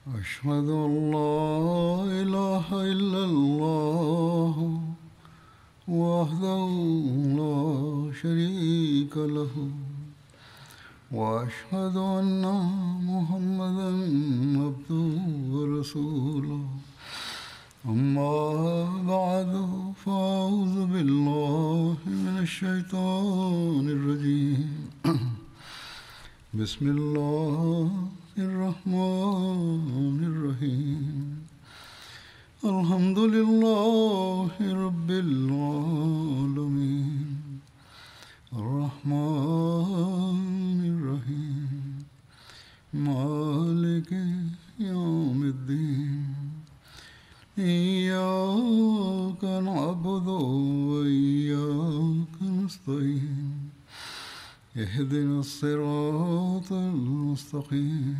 أشهد أن لا إله إلا الله وحده لا شريك له وأشهد أن محمدا عبده ورسوله أما بعد فأعوذ بالله من الشيطان الرجيم بسم الله الرحمن الرحيم الحمد لله رب العالمين الرحمن الرحيم مالك يوم الدين إياك نعبد وإياك نستعين اهدنا الصراط المستقيم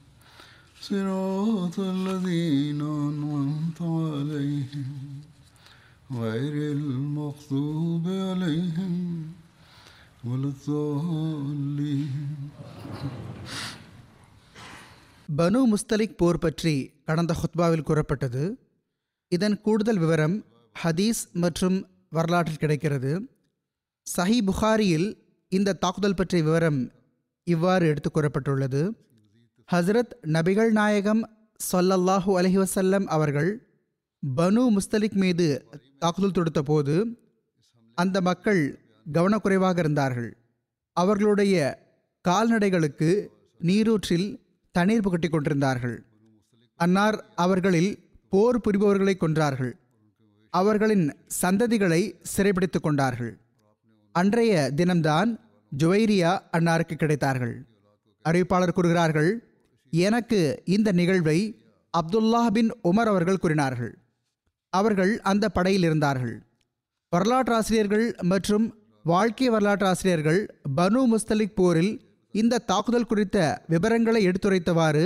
صراط الذين أنعمت عليهم غير المغضوب عليهم ولا الضالين. பனு முஸ்தலிக் போர் பற்றி கடந்த ஹுத்பாவில் கூறப்பட்டது. இதன் கூடுதல் விவரம் ஹதீஸ் மற்றும் வரலாற்றில் கிடைக்கிறது. சஹி புகாரியில் இந்த தாக்குதல் பற்றிய விவரம் இவ்வாறு எடுத்துக் கூறப்பட்டுள்ளது. ஹஸ்ரத் நபிகள் நாயகம் ஸல்லல்லாஹு அலைஹி வஸல்லம் அவர்கள் பனு முஸ்தலிக் மீது தாக்குதல் தொடுத்த போது அந்த மக்கள் கவனக்குறைவாக இருந்தார்கள். அவர்களுடைய கால்நடைகளுக்கு நீரூற்றில் தண்ணீர் புகட்டி கொண்டிருந்தார்கள். அன்னார் அவர்களில் போர் புரிபவர்களை கொன்றார்கள். அவர்களின் சந்ததிகளை சிறைபிடித்துக் கொண்டார்கள். அன்றைய தினம்தான் ஜுவைரியா அன்னாருக்கு கிடைத்தார்கள். அறிவிப்பாளர் கூறுகிறார்கள், எனக்கு இந்த நிகழ்வை அப்துல்லாஹ் பின் உமர் அவர்கள் கூறினார்கள். அவர்கள் அந்த படையில் இருந்தார்கள். வரலாற்றாசிரியர்கள் மற்றும் வாழ்க்கை வரலாற்றாசிரியர்கள் பனு முஸ்தலிக் போரில் இந்த தாக்குதல் குறித்த விவரங்களை எடுத்துரைத்தவாறு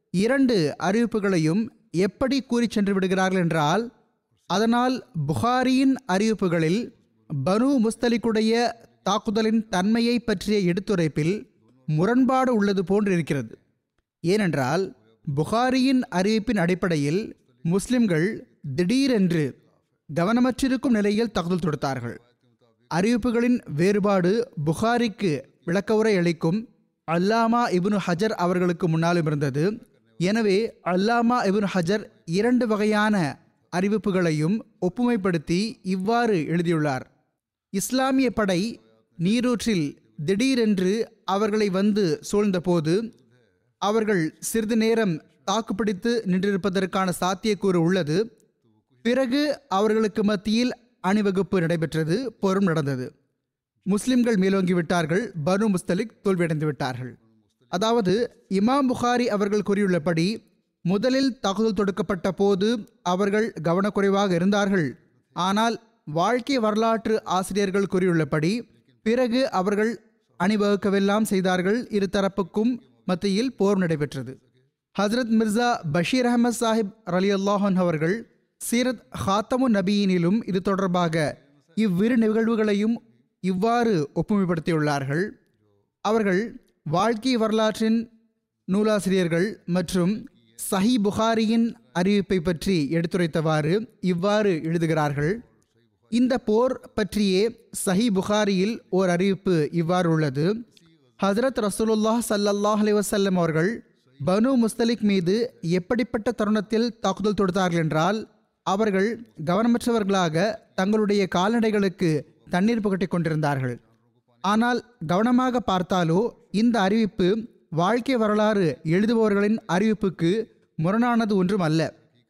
2 அறிவிப்புகளையும் எப்படி கூறி சென்று விடுகிறார்கள் என்றால், அதனால் புகாரியின் அறிவிப்புகளில் பனு முஸ்தலிக்குடைய தாக்குதலின் தன்மையை பற்றிய எடுத்துரைப்பில் முரண்பாடு உள்ளது போன்றிருக்கிறது. ஏனென்றால் புகாரியின் அறிவிப்பின் அடிப்படையில் முஸ்லிம்கள் திடீரென்று கவனமற்றிருக்கும் நிலையில் தாக்குதல் தொடுத்தார்கள். அறிவிப்புகளின் வேறுபாடு புகாரிக்கு விளக்கவுரை அளிக்கும் அல்லாமா இப்னு ஹஜர் அவர்களுக்கு முன்னாலும் இருந்தது. எனவே அல்லாமா இப்னு ஹஜர் 2 வகையான அறிவிப்புகளையும் ஒப்புமைப்படுத்தி இவ்வாறு எழுதியுள்ளார். இஸ்லாமிய படை நீரூற்றில் திடீரென்று அவர்களை வந்து சூழ்ந்தபோது அவர்கள் சிறிது நேரம் தாக்குப்பிடித்து நின்றிருப்பதற்கான சாத்தியக்கூறு உள்ளது. பிறகு அவர்களுக்கு மத்தியில் அணிவகுப்பு நடைபெற்றது. போரும் நடந்தது. முஸ்லிம்கள் மேலோங்கி விட்டார்கள். பனு முஸ்தலிக் தோல்வியடைந்து விட்டார்கள். அதாவது இமாம் புகாரி அவர்கள் கூறியுள்ளபடி முதலில் தாக்குதல் தொடுக்கப்பட்ட போது அவர்கள் கவனக்குறைவாக இருந்தார்கள். ஆனால் வாழ்க்கை வரலாற்று ஆசிரியர்கள் கூறியுள்ளபடி பிறகு அவர்கள் அணிவகுக்கவெல்லாம் செய்தார்கள். இருதரப்புக்கும் மத்தியில் போர் நடைபெற்றது. ஹஜ்ரத் மிர்சா பஷீர் அஹமத் சாஹிப் ரலியல்லாஹு அன்ஹு அவர்கள் சீரத் ஹாத்தமு நபியினிலும் இது தொடர்பாக இவ்விரு நிகழ்வுகளையும் இவ்வாறு ஒப்புமைப்படுத்தியுள்ளார்கள். அவர்கள் வாழ்க்கை வரலாற்றின் நூலாசிரியர்கள் மற்றும் சஹி புகாரியின் அறிவிப்பை பற்றி எடுத்துரைத்தவாறு இவ்வாறு எழுதுகிறார்கள். இந்த போர் பற்றியே சஹி புகாரியில் ஓர் அறிவிப்பு இவ்வாறு உள்ளது. ஹஜ்ரத் ரசூலுல்லாஹ் ஸல்லல்லாஹு அலைஹி வஸல்லம் அவர்கள் பனு முஸ்தலிக் மீது எப்படிப்பட்ட தருணத்தில் தாக்குதல் தொடுத்தார்கள் என்றால், அவர்கள் கவனமற்றவர்களாக தங்களுடைய கால்நடைகளுக்கு தண்ணீர் புகட்டி கொண்டிருந்தார்கள். ஆனால் கவனமாக பார்த்தாலோ இந்த அறிவிப்பு வாழ்க்கை வரலாறு எழுதுபவர்களின் அறிவிப்புக்கு முரணானது ஒன்றும் அல்ல.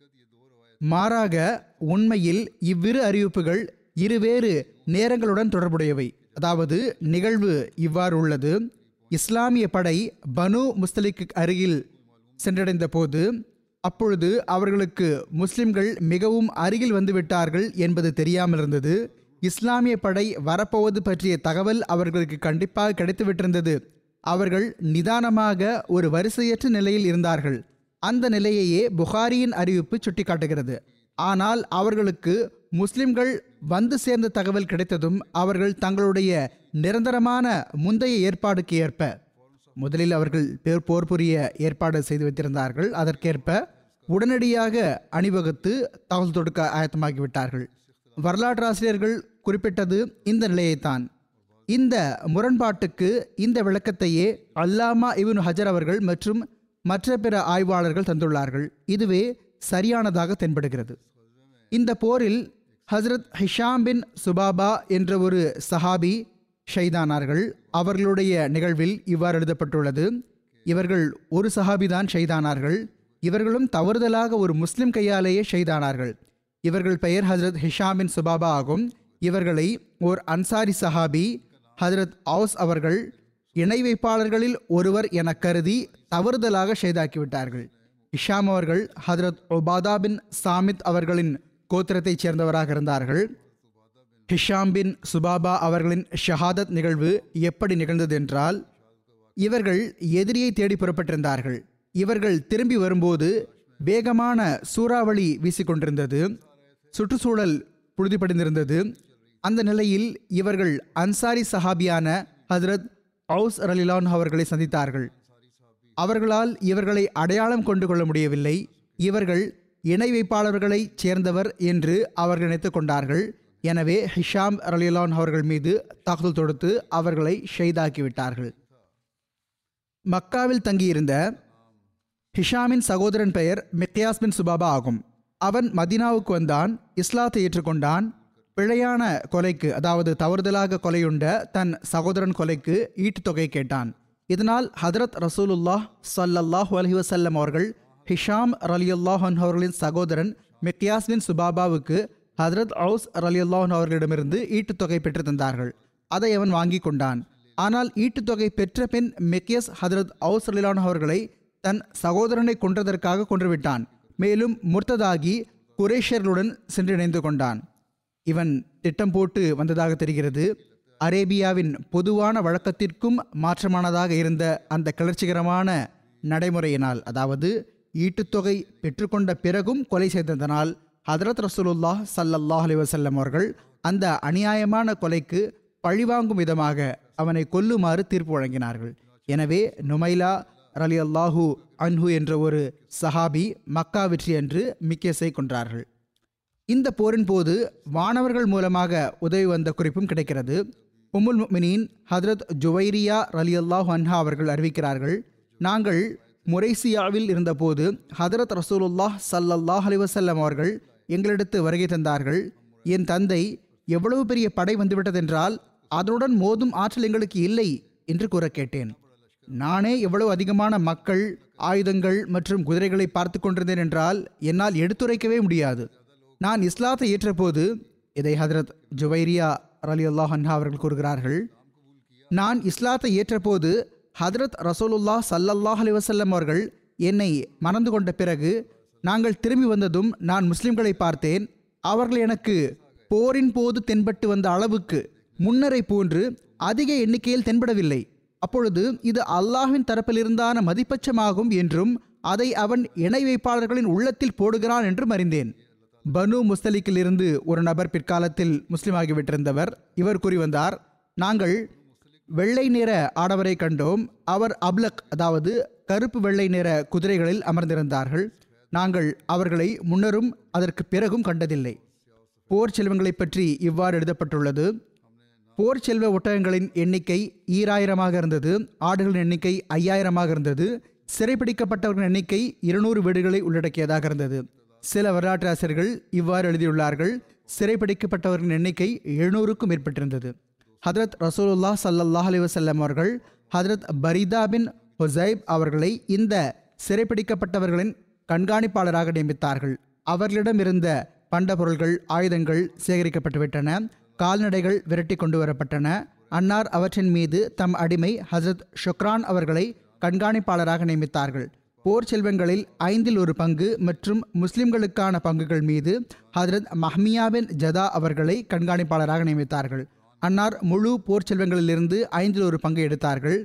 மாறாக உண்மையில் இவ்விரு அறிவிப்புகள் இருவேறு நேரங்களுடன் தொடர்புடையவை. அதாவது நிகழ்வு இவ்வாறு உள்ளது. இஸ்லாமிய படை பனு முஸ்தலிக்கு அருகில் சென்றடைந்த போது அப்பொழுது அவர்களுக்கு முஸ்லிம்கள் மிகவும் அருகில் வந்துவிட்டார்கள் என்பது தெரியாமல் இருந்தது. இஸ்லாமிய படை வரப்போவது பற்றிய தகவல் அவர்களுக்கு கண்டிப்பாக கிடைத்துவிட்டிருந்தது. அவர்கள் நிதானமாக ஒரு வரிசையற்ற நிலையில் இருந்தார்கள். அந்த நிலையையே புகாரியின் அறிவிப்பு சுட்டிக்காட்டுகிறது. ஆனால் அவர்களுக்கு முஸ்லிம்கள் வந்து சேர்ந்த தகவல் கிடைத்ததும் அவர்கள் தங்களுடைய நிரந்தரமான முந்தைய ஏற்பாடுக்கு ஏற்ப முதலில் அவர்கள் போர் புரிய ஏற்பாடு செய்து வைத்திருந்தார்கள். அதற்கேற்ப உடனடியாக அணிவகுத்து தாக்குதல் தொடுக்க ஆயத்தமாகிவிட்டார்கள். வரலாற்று ஆசிரியர்கள் குறிப்பிட்டது இந்த நிலையைத்தான். இந்த முரண்பாட்டுக்கு இந்த விளக்கத்தையே அல்லாமா இப்னு ஹஜர் அவர்கள் மற்றும் மற்ற பிற ஆய்வாளர்கள் தந்துள்ளார்கள். இதுவே சரியானதாக தென்படுகிறது. இந்த போரில் ஹசரத் ஹிஷாம் பின் சுபாபா என்ற ஒரு சஹாபி ஷைதானார்கள். அவர்களுடைய நிகழ்வில் இவ்வாறு எழுதப்பட்டுள்ளது: இவர்கள் ஒரு சஹாபிதான் ஷைதானார்கள். இவர்களும் தவறுதலாக ஒரு முஸ்லிம் கையாலேயே ஷைதானார்கள். இவர்கள் பெயர் ஹசரத் ஹிஷாம் பின் சுபாபா ஆகும். இவர்களை ஓர் அன்சாரி சஹாபி ஹசரத் அவுஸ் அவர்கள் இணை வைப்பாளர்களில் ஒருவர் என கருதி தவறுதலாக ஷைதாக்கிவிட்டார்கள். ஹிஷாம் அவர்கள் ஹசரத் உபாதா பின் சாமித் அவர்களின் கோத்திரத்தைச் சேர்ந்தவராக இருந்தார்கள். ஹிஷாம் பின் சுபாபா அவர்களின் ஷஹாதத் நிகழ்வு எப்படி நிகழ்ந்தது என்றால், இவர்கள் எதிரியை தேடி புறப்பட்டிருந்தார்கள். இவர்கள் திரும்பி வரும்போது வேகமான சூறாவளி வீசிக்கொண்டிருந்தது. சுற்றுச்சூழல் புழுதிப்படைந்திருந்தது. அந்த நிலையில் இவர்கள் அன்சாரி சஹாபியான ஹஜ்ரத் அவுஸ் ரலிலான் அவர்களை சந்தித்தார்கள். அவர்களால் இவர்களை அடையாளம் கொண்டு கொள்ள முடியவில்லை. இவர்கள் இணை வைப்பாளர்களைச் சேர்ந்தவர் என்று அவர்கள் நினைத்துக் கொண்டார்கள். எனவே ஹிஷாம் ரலிலான் அவர்கள் மீது தாக்குதல் தொடுத்து அவர்களை ஷஹீதாக்கிவிட்டார்கள். மக்காவில் தங்கியிருந்த ஹிஷாமின் சகோதரன் பெயர் மிக்யாஸ் பின் சுபாபா ஆகும். அவன் மதீனாவுக்கு வந்தான், இஸ்லாத்தை ஏற்றுக்கொண்டான். பிழையான கொலைக்கு, அதாவது தவறுதலாக கொலையுண்ட தன் சகோதரன் கொலைக்கு ஈட்டுத்தொகை கேட்டான். இதனால் ஹதரத் ரசூலுல்லாஹ் ஸல்லல்லாஹு அலைஹி வஸல்லம் அவர்கள் ஹிஷாம் ரலியல்லாஹு அன்ஹு அவர்களின் சகோதரன் மிக்யாஸ் பின் சுபாபாவுக்கு ஹதரத் அவுஸ் ரலியல்லாஹு அன்ஹு அவர்களிடமிருந்து ஈட்டுத்தொகை பெற்று தந்தார்கள். அதை அவன் வாங்கி கொண்டான். ஆனால் ஈட்டுத்தொகை பெற்ற பின் மிக்யாஸ் ஹதரத் அவுஸ் ரலியல்லாஹு அன்ஹு அவர்களை தன் சகோதரனை கொன்றதற்காக கொன்றுவிட்டான். மேலும் முர்த்ததாகி குரேஷர்களுடன் சென்று இணைந்து கொண்டான். இவன் திட்டம் போட்டு வந்ததாக தெரிகிறது. அரேபியாவின் பொதுவான வழக்கத்திற்கும் மாற்றமானதாக இருந்த அந்த கிளர்ச்சிகரமான நடைமுறையினால், அதாவது ஈட்டுத்தொகை பெற்றுக்கொண்ட பிறகும் கொலை செய்ததனால், ஹதரத் ரசூலுல்லாஹ் ஸல்லல்லாஹு அலைஹி வஸல்லம் அவர்கள் அந்த அநியாயமான கொலைக்கு பழிவாங்கும் விதமாக அவனை கொல்லுமாறு தீர்ப்பு வழங்கினார்கள். எனவே நுமைலா ரலியல்லாஹு அன்ஹு என்ற ஒரு சஹாபி மக்கா வெற்றி அன்று மிக்யாஸை கொன்றார்கள். இந்த போரின் போது வானவர்கள் மூலமாக உதவி வந்த குறிப்பும் கிடைக்கிறது. உம்முல் முஃமினீன் ஹதரத் ஜுவைரியா ரலியல்லாஹு அன்ஹா அவர்கள் அறிவிக்கிறார்கள்: நாங்கள் முரைசியாவில் இருந்தபோது ஹதரத் ரசூலுல்லாஹ் ஸல்லல்லாஹு அலைஹி வஸல்லம் அவர்கள் எங்களிடத்து வருகை தந்தார்கள். என் தந்தை எவ்வளவு பெரிய படை வந்துவிட்டதென்றால் அதனுடன் மோதும் ஆற்றல் எங்களுக்கு இல்லை என்று கூற கேட்டேன். நானே எவ்வளவு அதிகமான மக்கள், ஆயுதங்கள் மற்றும் குதிரைகளை பார்த்து கொண்டிருந்தேன் என்றால் என்னால் எடுத்துரைக்கவே முடியாது. நான் இஸ்லாத்தை ஏற்றபோது, இதை ஹதரத் ஜுவைரியா ரலியல்லாஹு அன்ஹா அவர்கள் கூறுகிறார்கள், நான் இஸ்லாத்தை ஏற்றபோது ஹதரத் ரசூலுல்லாஹ் ஸல்லல்லாஹு அலைஹி வஸல்லம் அவர்கள் என்னை மணந்து கொண்ட பிறகு நாங்கள் திரும்பி வந்ததும் நான் முஸ்லிம்களை பார்த்தேன். அவர்கள் எனக்கு போரின் போது தென்பட்டு வந்த அளவுக்கு முன்னரை போன்று அதிக எண்ணிக்கையில் தென்படவில்லை. அப்பொழுது இது அல்லாஹ்வின் தரப்பிலிருந்தான மதிப்பட்சமாகும் என்றும் அதை அவன் இணை வைப்பாளர்களின் உள்ளத்தில் போடுகிறான் என்றும் அறிந்தேன். பனு முஸ்தலிக்கில் இருந்து ஒரு நபர் பிற்காலத்தில் முஸ்லிமாகிவிட்டிருந்தவர். இவர் கூறி வந்தார்: நாங்கள் வெள்ளை நிற ஆடவரை கண்டோம். அவர் அப்லக், அதாவது கருப்பு வெள்ளை நிற குதிரைகளில் அமர்ந்திருந்தார்கள். நாங்கள் அவர்களை முன்னரும் அதற்கு பிறகும் கண்டதில்லை. போர் செல்வங்களை பற்றி இவ்வாறு எழுதப்பட்டுள்ளது: போர் செல்வ ஒட்டகங்களின் எண்ணிக்கை 2000 இருந்தது. ஆடுகளின் எண்ணிக்கை 5000 இருந்தது. சிறைப்பிடிக்கப்பட்டவர்களின் எண்ணிக்கை 200 வீடுகளை உள்ளடக்கியதாக இருந்தது. சில வரலாற்று ஆசிரியர்கள் இவ்வாறு எழுதியுள்ளார்கள்: சிறைப்பிடிக்கப்பட்டவர்களின் எண்ணிக்கை 700க்கும் மேற்பட்டிருந்தது. ஹதரத் ரசூலுல்லாஹ் ஸல்லல்லாஹு அலைஹி வஸல்லம் அவர்கள் ஹதரத் பரீதா பின் ஹுசைப் அவர்களை இந்த சிறைப்பிடிக்கப்பட்டவர்களின் கண்காணிப்பாளராக நியமித்தார்கள். அவர்களிடம் இருந்த பண்ட பொருள்கள், ஆயுதங்கள் சேகரிக்கப்பட்டுவிட்டன. கால்நடைகள் விரட்டி கொண்டு வரப்பட்டன. அன்னார் அவற்றின் மீது தம் அடிமை ஹசரத் ஷுக்ரான் அவர்களை கண்காணிப்பாளராக நியமித்தார்கள். போர் செல்வங்களில் 1/5 பங்கு மற்றும் முஸ்லிம்களுக்கான பங்குகள் மீது ஹதரத் மஹ்மியா பின் ஜதா அவர்களை கண்காணிப்பாளராக நியமித்தார்கள். அன்னார் முழு போர் செல்வங்களிலிருந்து 1/5 பங்கு எடுத்தார்கள்.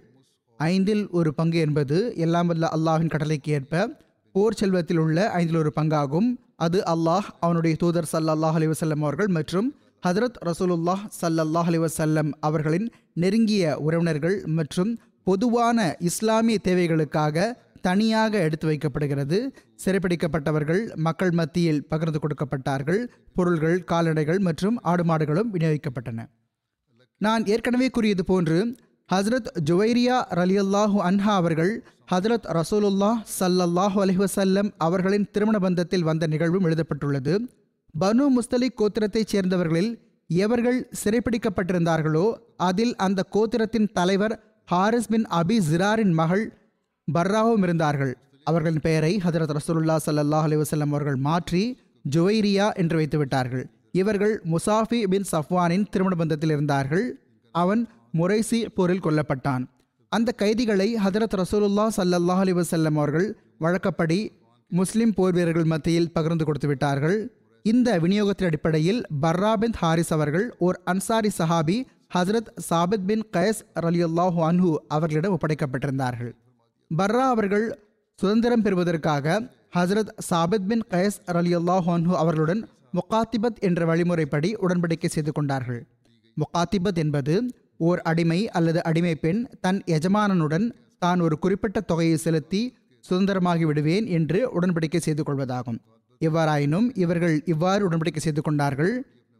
1/5 பங்கு என்பது எல்லாம் வல்ல அல்லாஹ்வின் கட்டளைக்கு ஏற்ப போர் செல்வத்தில் உள்ள 1/5 பங்காகும். அது அல்லாஹ், அவனுடைய தூதர் ஸல்லல்லாஹு அலைஹி வஸல்லம் அவர்கள் மற்றும் ஹதரத் ரசூலுல்லாஹ் ஸல்லல்லாஹு அலைஹி வஸல்லம் அவர்களின் நெருங்கிய உறவினர்கள் மற்றும் பொதுவான இஸ்லாமிய தேவைகளுக்காக தனியாக எடுத்து வைக்கப்படுகிறது. சிறைப்பிடிக்கப்பட்டவர்கள் மக்கள் மத்தியில் பகிர்ந்து கொடுக்கப்பட்டார்கள். பொருள்கள், கால்நடைகள் மற்றும் ஆடு மாடுகளும் விநியோகிக்கப்பட்டன. நான் ஏற்கனவே கூறியது போன்று ஹஸ்ரத் ஜுவைரியா ரலியல்லாஹு அன்ஹா அவர்கள் ஹஜ்ரத் ரசூலுல்லாஹ் ஸல்லல்லாஹு அலைஹி வஸல்லம் அவர்களின் திருமண பந்தத்தில் வந்த நிகழ்வும் எழுதப்பட்டுள்ளது. பனு முஸ்தலிக் கோத்திரத்தைச் சேர்ந்தவர்களில் எவர்கள் சிறைப்பிடிக்கப்பட்டிருந்தார்களோ அதில் அந்த கோத்திரத்தின் தலைவர் ஹாரிஸ் பின் அபி ஜிராரின் மகள் பர்ராவும் இருந்தார்கள். அவர்களின் பெயரை ஹஜ்ரத் ரசூலுல்லாஹ் ஸல்லல்லாஹு அலைஹி வஸல்லம் அவர்கள் மாற்றி ஜுவைரியா என்று வைத்துவிட்டார்கள். இவர்கள் முசாஃபி பின் சஃப்வானின் திருமண பந்தத்தில் இருந்தார்கள். அவன் முரைசி போரில் கொல்லப்பட்டான். அந்த கைதிகளை ஹஜ்ரத் ரசூலுல்லாஹ் ஸல்லல்லாஹு அலைஹி வஸல்லம் அவர்கள் வழக்கப்படி முஸ்லிம் போர் வீரர்கள் மத்தியில் பகிர்ந்து கொடுத்து விட்டார்கள். இந்த விநியோகத்தின் அடிப்படையில் பர்ரா பின் ஹாரிஸ் அவர்கள் ஓர் அன்சாரி சஹாபி ஹஜ்ரத் சாபித் பின் கைஸ் ரலியல்லாஹு அன்ஹு அவர்களிடம் ஒப்படைக்கப்பட்டிருந்தார்கள். பர்ரா அவர்கள் சுதந்திரம் பெறுவதற்காக ஹஜ்ரத் சாபித் பின் கைஸ் ரலியல்லாஹு அன்ஹு அவர்களுடன் முகாத்திபத் என்ற வழிமுறைப்படி உடன்படிக்கை செய்து கொண்டார்கள். முகாத்திபத் என்பது ஓர் அடிமை அல்லது அடிமை பெண் தன் எஜமானனுடன் தான் ஒரு குறிப்பிட்ட தொகையை செலுத்தி சுதந்திரமாகி விடுவேன் என்று உடன்படிக்கை செய்து கொள்வதாகும். எவ்வாறாயினும் இவர்கள் இவ்வாறு உடன்படிக்கை செய்து கொண்டார்கள்.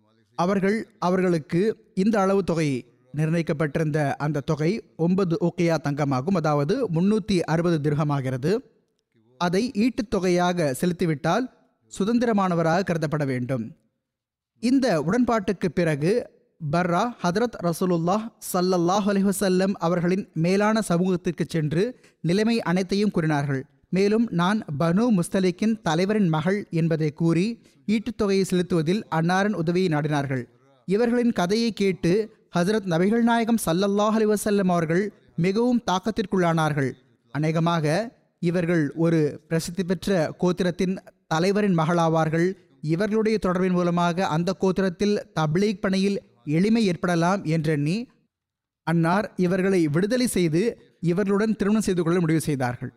அவர்களுக்கு இந்த அளவு தொகை நிர்ணயிக்கப்பட்டிருந்த அந்த தொகை 9 ஊக்கியா தங்கமாகும், அதாவது 360 திர்ஹமாகிறது. அதை ஈட்டுத் தொகையாக செலுத்திவிட்டால் சுதந்திரமானவராக கருதப்பட வேண்டும். இந்த உடன்பாட்டுக்கு பிறகு பர்ரா ஹதரத் ரசூலுல்லாஹ் ஸல்லல்லாஹு அலைஹி வஸல்லம் அவர்களின் மேலான சமூகத்திற்கு சென்று நிலைமை அனைத்தையும் கூறினார்கள். மேலும் நான் பனு முஸ்தலிக்கின் தலைவரின் மகள் என்பதை கூறி ஈட்டுத் தொகையை செலுத்துவதில் அன்னாரின் உதவியை நாடினார்கள். இவர்களின் கதையை கேட்டு ஹஜ்ரத் நபிகள் நாயகம் ஸல்லல்லாஹு அலைஹி வஸல்லம் அவர்கள் மிகவும் தாக்கத்திற்குள்ளானார்கள். அநேகமாக இவர்கள் ஒரு பிரசித்தி பெற்ற கோத்திரத்தின் தலைவரின் மகளாவார்கள். இவர்களுடைய தொடர்பின் மூலமாக அந்த கோத்திரத்தில் தப்லீக் பணியில் எளிமை ஏற்படலாம் என்றெண்ணி அன்னார் இவர்களை விடுதலை செய்து இவர்களுடன் திருமணம் செய்து கொள்ள முடிவு செய்தார்கள்.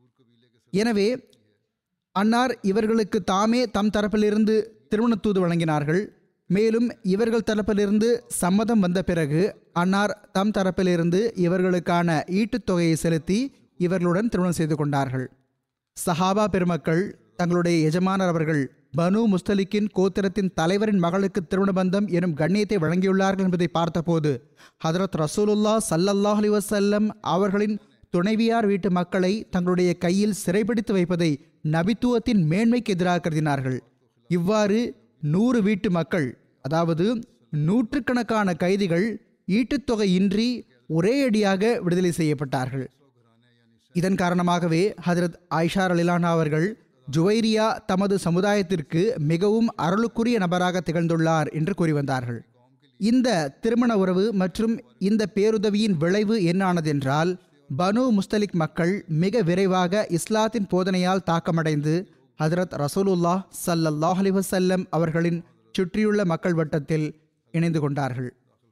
எனவே அன்னார் இவர்களுக்கு தாமே தம் தரப்பிலிருந்து திருமண தூது வழங்கினார்கள். மேலும் இவர்கள் தரப்பிலிருந்து சம்மதம் வந்த பிறகு அன்னார் தம் தரப்பிலிருந்து இவர்களுக்கான ஈட்டுத் தொகையை செலுத்தி இவர்களுடன் திருமணம் செய்து கொண்டார்கள். சஹாபா பெருமக்கள் தங்களுடைய எஜமானர் அவர்கள் பனு முஸ்தலிக்கின் கோத்திரத்தின் தலைவரின் மகளுக்கு திருமண பந்தம் எனும் கண்ணியத்தை வழங்கியுள்ளார்கள் என்பதை பார்த்தபோது ஹதரத் ரசூலுல்லாஹ் ஸல்லல்லாஹு அலைஹி வஸல்லம் அவர்களின் துணைவியார் வீட்டு மக்களை தங்களுடைய கையில் சிறைப்பிடித்து வைப்பதை நபித்துவத்தின் மேன்மைக்கு எதிராக கருதினார்கள். இவ்வாறு 100 வீட்டு மக்கள், அதாவது நூற்றுக்கணக்கான கைதிகள் ஈட்டுத்தொகை இன்றி ஒரே அடியாக விடுதலை செய்யப்பட்டார்கள். இதன் காரணமாகவே ஹஜ்ரத் ஆயிஷா ரலியல்லாஹு அவர்கள் ஜுவைரியா தமது சமுதாயத்திற்கு மிகவும் அருளுக்குரிய நபராக திகழ்ந்துள்ளார் என்று கூறி வந்தார்கள். இந்த திருமண உறவு மற்றும் இந்த பேருதவியின் விளைவு என்னானதென்றால், பனு முஸ்தலிக் மக்கள் மிக விரைவாக இஸ்லாத்தின் போதனையால் தாக்கமடைந்து ஹஜ்ரத் ரசூலுல்லாஹ் ஸல்லல்லாஹு அலைஹி வஸல்லம் அவர்களின் சுற்றியுள்ள மக்கள் வட்டத்தில் இணைந்து கொண்டார்கள்.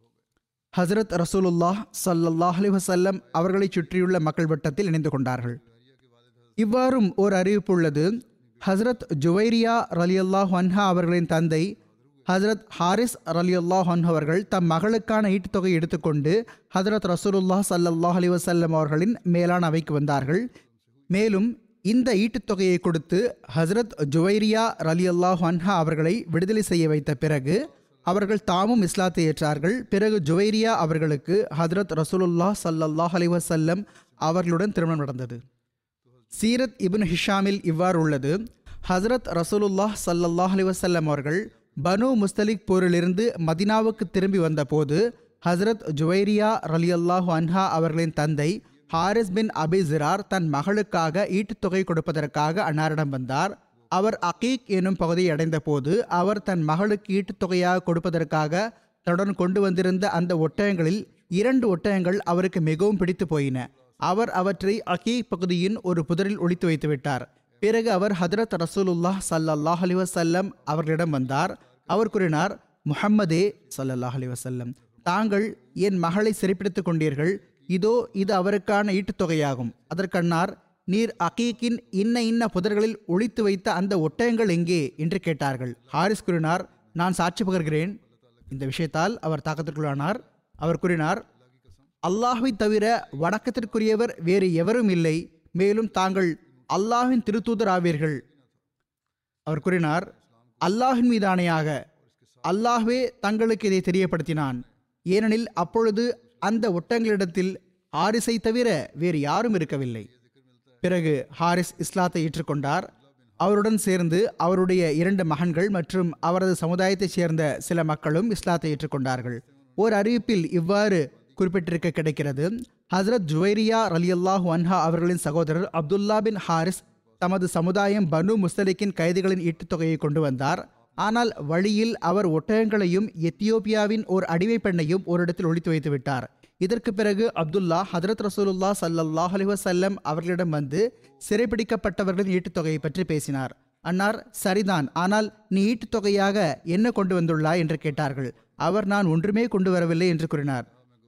ஹஜ்ரத் ரசூலுல்லாஹ் ஸல்லல்லாஹு அலைஹி வஸல்லம் அவர்களை சுற்றியுள்ள மக்கள் வட்டத்தில் இணைந்து கொண்டார்கள். இவ்வாறும் ஒரு அறிவிப்பு உள்ளது. ஹஜ்ரத் ஜுவைரியா ரலியல்லாஹு அன்ஹா அவர்களின் தந்தை ஹஜ்ரத் ஹாரிஸ் ரலியல்லாஹு அன்ஹு அவர்கள் தம் மகளுக்கான ஈட்டுத்தொகை எடுத்துக்கொண்டு ஹஜ்ரத் ரசூலுல்லாஹ் ஸல்லல்லாஹு அலைஹி வஸல்லம் அவர்களின் மேலான அவைக்கு வந்தார்கள். மேலும் இந்த ஈட்டுத்தொகையை கொடுத்து ஹஜ்ரத் ஜுவைரியா ரலியல்லாஹு அன்ஹா அவர்களை விடுதலை செய்ய வைத்த பிறகு அவர்கள் தாமும் இஸ்லாத்தை ஏற்றார்கள். பிறகு ஜுவைரியா அவர்களுக்கு ஹஜ்ரத் ரசூலுல்லாஹ் ஸல்லல்லாஹு அலைஹி வஸல்லம் அவர்களுடன் திருமணம் நடந்தது. சீரத் இப்னு ஹிஷாமில் இவ்வாறு உள்ளது. ஹஜ்ரத் ரசூலுல்லாஹ் ஸல்லல்லாஹு அலைஹி வஸல்லம் அவர்கள் பனு முஸ்தலிக் போரிலிருந்து மதினாவுக்கு திரும்பி வந்தபோது ஹஜ்ரத் ஜுவைரியா ரலியல்லாஹு அன்ஹா அவர்களின் தந்தை ஹாரிஸ் பின் அபி ஜிரார் தன் மகளுக்காக ஈட்டுத்தொகை கொடுப்பதற்காக அன்னாரிடம் வந்தார். அவர் அகீக் எனும் பகுதியை அடைந்த போது அவர் தன் மகளுக்கு ஈட்டுத்தொகையாக கொடுப்பதற்காக தன்னுடன் கொண்டு வந்திருந்த அந்த ஒட்டகங்களில் 2 ஒட்டகங்கள் அவருக்கு மிகவும் பிடித்து போயின. அவர் அவற்றை அகீக் பகுதியின் ஒரு புதரில் ஒளித்து வைத்து விட்டார். பிறகு அவர் ஹஜ்ரத் ரசூலுல்லாஹ் ஸல்லல்லாஹு அலைஹி வஸல்லம் அவர்களிடம் வந்தார். அவர் கூறினார், முஹம்மதே ஸல்லல்லாஹு அலைஹி வஸல்லம், தாங்கள் என் மகளை சிறைப்பிடித்துக் கொண்டீர்கள். இதோ இது அவருக்கான ஈட்டுத்தொகையாகும். அதற்கன்னார், நீர் அகீக்கின் இன்ன புதர்களில் ஒளித்து வைத்த அந்த ஒட்டகங்கள் எங்கே என்று கேட்டார்கள். ஹாரிஸ் கூறினார், நான் சாட்சி பகர்கிறேன். இந்த விஷயத்தால் அவர் தாக்கத்திற்குள்ளானார். அவர் கூறினார், அல்லாஹ்வை தவிர வணக்கத்திற்குரியவர் வேறு எவரும் இல்லை, மேலும் தாங்கள் அல்லாஹ்வின் திருத்தூதர் ஆவீர்கள். அவர் கூறினார், அல்லாஹின் மீது ஆணையாக அல்லாஹ்வே தங்களுக்கு இதை தெரியப்படுத்தினான். ஏனெனில் அப்பொழுது அந்த ஒட்டங்களிடத்தில் ஹாரிஸை தவிர வேறு யாரும் இருக்கவில்லை. பிறகு ஹாரிஸ் இஸ்லாத்தை ஏற்றுக்கொண்டார். அவருடன் சேர்ந்து அவருடைய 2 மகன்கள் மற்றும் அவரது சமுதாயத்தைச் சேர்ந்த சில மக்களும் இஸ்லாத்தை ஏற்றுக்கொண்டார்கள். ஓர் அறிவிப்பில் இவ்வாறு குறிப்பிட்டிருக்க கிடைக்கிறது, ஹசரத் ஜுவைரியா ரலியல்லாஹு அன்ஹா அவர்களின் சகோதரர் அப்துல்லா பின் ஹாரிஸ் தமது சமுதாயம் பனு முஸ்தலிக்கின் கைதிகளின் ஈட்டுத்தொகையை கொண்டு வந்தார். ஆனால் வழியில் அவர் ஒட்டகங்களையும் எத்தியோப்பியாவின் ஓர் அடிமை பெண்ணையும் ஒரு இடத்தில் ஒளித்து வைத்து விட்டார். இதற்கு பிறகு அப்துல்லா ஹதரத் ரசூலுல்லா ஸல்லல்லாஹு அலைஹி வஸல்லம் அவர்களிடம் வந்து சிறைப்பிடிக்கப்பட்டவர்களின் ஈட்டுத்தொகையை பற்றி பேசினார். அன்னார், சரிதான், ஆனால் நீ ஈட்டுத்தொகையாக என்ன கொண்டு வந்துள்ளாய் என்று கேட்டார்கள். அவர், நான் ஒன்றுமே கொண்டு வரவில்லை என்று கூறினார்.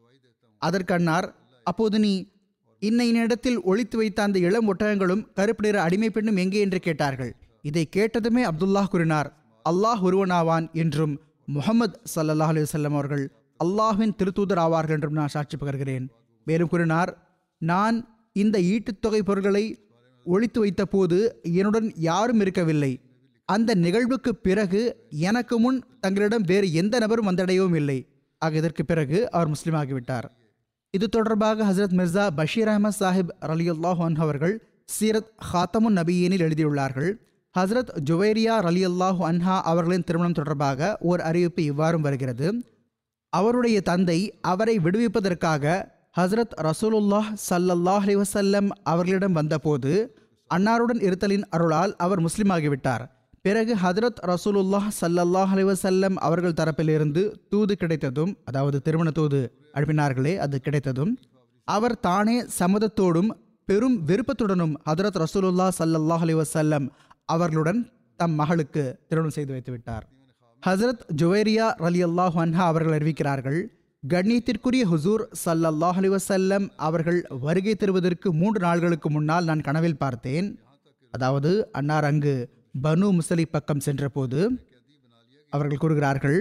அதற்கு அன்னார், அப்போது நீ இன்னிடத்தில் ஒளித்து வைத்த அந்த இளம் ஒட்டகங்களும் கருப்பு நிற அடிமை பெண்ணும் எங்கே என்று கேட்டார்கள். இதை கேட்டதுமே அப்துல்லாஹ் கூறினார், அல்லாஹ் ஒருவனாவான் என்றும் முஹம்மது ஸல்லல்லாஹு அலைஹி வஸல்லம் அவர்கள் அல்லாஹ்வின் திருத்தூதர் ஆவார்கள் என்றும் நான் சாட்சி பகர்கிறேன். மேலும் கூறினார், நான் இந்த ஈட்டுத்தொகை பொருட்களை ஒளித்து வைத்த போது என்னுடன் யாரும் இருக்கவில்லை. அந்த நிகழ்வுக்கு பிறகு எனக்கு முன் தங்களிடம் வேறு எந்த நபரும் வந்தடையவும் இல்லை. ஆக இதற்கு பிறகு அவர் முஸ்லீம் ஆகிவிட்டார். இது தொடர்பாக ஹசரத் மிர்சா பஷீர் அஹமத் சாஹிப் ரலியல்லாஹு அன்ஹு அவர்கள் சீரத் ஹாத்தமுன் நபியீனில் எழுதியுள்ளார்கள். ஹசரத் ஜுவைரியா ரலியல்லாஹு அன்ஹா அவர்களின் திருமணம் தொடர்பாக ஓர் அறிவிப்பு இவ்வாறும் வருகிறது. அவருடைய தந்தை அவரை விடுவிப்பதற்காக ஹசரத் ரசூலுல்லாஹ் ஸல்லல்லாஹு அலைஹி வஸல்லம் அவர்களிடம் வந்தபோது அன்னாருடன் இருத்தலின் அருளால் அவர் முஸ்லீம் ஆகிவிட்டார். பிறகு ஹதரத் ரசூலுல்லாஹ் ஸல்லல்லாஹு அலைஹி வஸல்லம் அவர்கள் தரப்பிலிருந்து தூது கிடைத்ததும், அதாவது திருமண தூது அனுப்பினார்களே, அது கிடைத்ததும் அவர் தானே சம்மதத்தோடும் பெரும் விருப்பத்துடனும் ஹதரத் ரசூலுல்லாஹ் ஸல்லல்லாஹு அலைஹி வஸல்லம் அவர்களுடன் தம் மகளுக்கு திருமணம் செய்து வைத்து விட்டார். ஹசரத் ஜுவைரியா ரலியல்லாஹு அன்ஹா அவர்கள் அறிவிக்கிறார்கள், கண்ணியத்திற்குரிய ஹுசூர் ஸல்லல்லாஹு அலைஹி வஸல்லம் அவர்கள் வருகை தருவதற்கு 3 நாள்களுக்கு முன்னால் நான் கனவில் பார்த்தேன். அதாவது அன்னார் அங்கு பனு முஸ்தலிக் பக்கம் சென்றபோது அவர்கள் கூறுகிறார்கள்,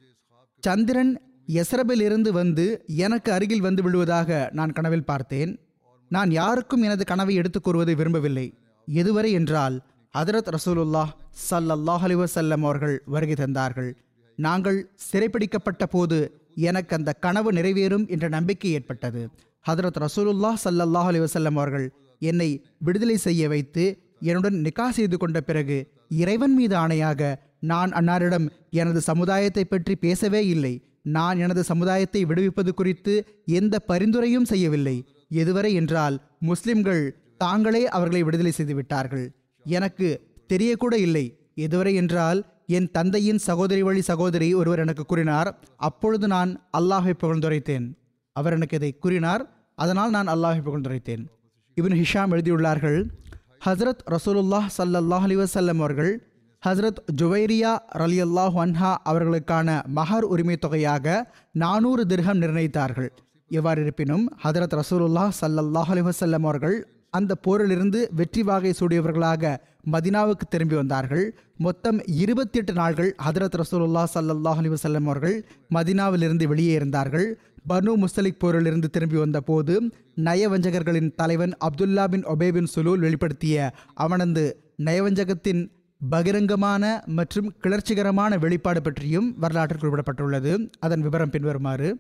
சந்திரன் யஸ்ரபில் இருந்து வந்து எனக்கு அருகில் வந்து விழுவதாக நான் கனவில் பார்த்தேன். நான் யாருக்கும் எனது கனவை எடுத்துக் கூறுவதை விரும்பவில்லை. எதுவரை என்றால் ஹதரத் ரசூலுல்லாஹ் ஸல்லல்லாஹு அலைஹி வஸல்லம் அவர்கள் வருகை தந்தார்கள். நாங்கள் சிறைப்பிடிக்கப்பட்ட போது எனக்கு அந்த கனவு நிறைவேறும் என்ற நம்பிக்கை ஏற்பட்டது. ஹதரத் ரசூலுல்லாஹ் ஸல்லல்லாஹு அலைஹி வஸல்லம் அவர்கள் என்னை விடுதலை செய்ய வைத்து என்னுடன் நிக்கா செய்து கொண்ட பிறகு இறைவன் மீது ஆணையாக நான் அன்னாரிடம் எனது சமுதாயத்தை பற்றி பேசவே இல்லை. நான் எனது சமுதாயத்தை விடுவிப்பது குறித்து எந்த பரிந்துரையும் செய்யவில்லை. எதுவரை என்றால் முஸ்லிம்கள் தாங்களே அவர்களை விடுதலை செய்து விட்டார்கள். எனக்கு தெரியக்கூட இல்லை. எதுவரை என்றால் என் தந்தையின் சகோதரி வழி சகோதரி ஒருவர் எனக்கு கூறினார். அப்பொழுது நான் அல்லாஹை புகழ்ந்துரைத்தேன். அவர் எனக்கு இதை கூறினார், அதனால் நான் அல்லாஹை புகழ்ந்துரைத்தேன். இப்னு ஹிஷாம் எழுதியுள்ளார்கள், ஹசரத் ரசூலுல்லாஹ் ஸல்லல்லாஹு அலைஹி வஸல்லம் அவர்கள் ஹசரத் ஜுவைரியா ரலியல்லாஹு அன்ஹா அவர்களுக்கான மஹர் உரிமை தொகையாக 400 திர்ஹம் நிர்ணயித்தார்கள். எவ்வாறு இருப்பினும் ஹதரத் ரசூலுல்லாஹ் ஸல்லல்லாஹு அலைஹி வஸல்லம் அவர்கள் அந்த போரிலிருந்து வெற்றி வாகை சூடியவர்களாக மதினாவுக்கு திரும்பி வந்தார்கள். மொத்தம் 28 நாள்கள் ஹதரத் ரசூலுல்லாஹ் ஸல்லல்லாஹு அலைஹி வஸல்லம் அவர்கள் மதினாவிலிருந்து வெளியே இருந்தார்கள். பனு முஸ்தலிக் போரிலிருந்து திரும்பி வந்த போது நயவஞ்சகர்களின் தலைவன் அப்துல்லா பின் ஒபே பின் சுலூல் வெளிப்படுத்திய அவனது நயவஞ்சகத்தின் பகிரங்கமான மற்றும் கிளர்ச்சிகரமான வெளிப்பாடு பற்றியும் வரலாற்றில் குறிப்பிடப்பட்டுள்ளது. அதன் விவரம் பின்வருமாறு: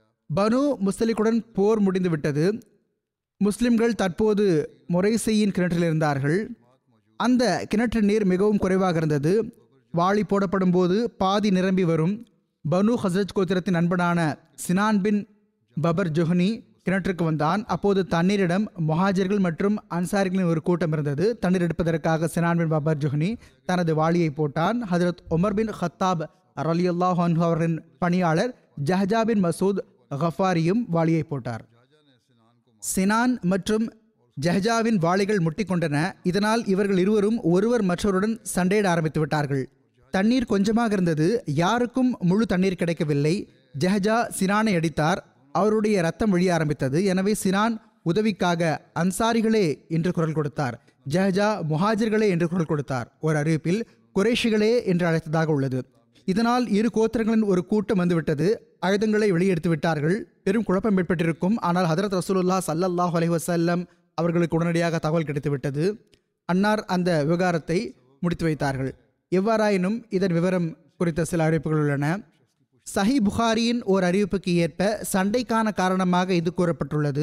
பனு முஸ்தலிக்குடன் போர் முடிந்துவிட்டது. முஸ்லிம்கள் தற்போது மொரைசையின் கிணற்றில் இருந்தார்கள். அந்த கிணற்று நீர் மிகவும் குறைவாக இருந்தது. வாளி போடப்படும் போது பாதி நிரம்பி வரும். பனு ஹஸ்ரஜ் கோத்திரத்தின் நண்பனான சினான் பின் பபர் ஜொஹ்னி கிணற்றுக்கு வந்தான். அப்போது தண்ணீரிடம் முஹாஜிர்கள் மற்றும் அன்சாரிகளின் ஒரு கூட்டம் இருந்தது. தண்ணீர் எடுப்பதற்காக சினான் பின் பபர் ஜொஹ்னி தனது வாளியை போட்டான். ஹஜரத் உமர் பின் ஹத்தாப் ரலியல்லாஹு அன்ஹு அவர்களின் பணியாளர் ஜஹ்ஜா பின் மசூத் கஃபாரியும் வாளியை போட்டார். சினான் மற்றும் ஜஹ்ஜாவின் வாளிகள் முட்டிக்கொண்டன. இதனால் இவர்கள் இருவரும் ஒருவர் மற்றவருடன் சண்டையிட ஆரம்பித்து விட்டார்கள். தண்ணீர் கொஞ்சமாக இருந்தது. யாருக்கும் முழு தண்ணீர் கிடைக்கவில்லை. ஜஹ்ஜா சினானை அடித்தார். அவருடைய ரத்தம் வழிய ஆரம்பித்தது. எனவே சினான் உதவிக்காக அன்சாரிகளே என்று குரல் கொடுத்தார். ஜஹ்ஜா முஹாஜிர்களே என்று குரல் கொடுத்தார். ஒரு அறிவிப்பில் குறைஷிகளே என்று அழைத்ததாக உள்ளது. இதனால் இரு கோத்திரங்களின் ஒரு கூட்டம் வந்துவிட்டது. ஆயுதங்களை வெளியெடுத்து விட்டார்கள். பெரும் குழப்பம் ஏற்பட்டிருக்கும். ஆனால் ஹதரத் ரசூலுல்லாஹ் ஸல்லல்லாஹு அலைஹி வஸல்லம் அவர்களுக்கு உடனடியாக தகவல் கிடைத்துவிட்டது. அன்னார் அந்த விவகாரத்தை முடித்து வைத்தார்கள். எவ்வாறாயினும் இதன் விவரம் குறித்த சில அறிவிப்புகள் உள்ளன. சஹி புகாரியின் ஓர் அறிவிப்புக்கு ஏற்ப சண்டைக்கான காரணமாக இது கூறப்பட்டுள்ளது.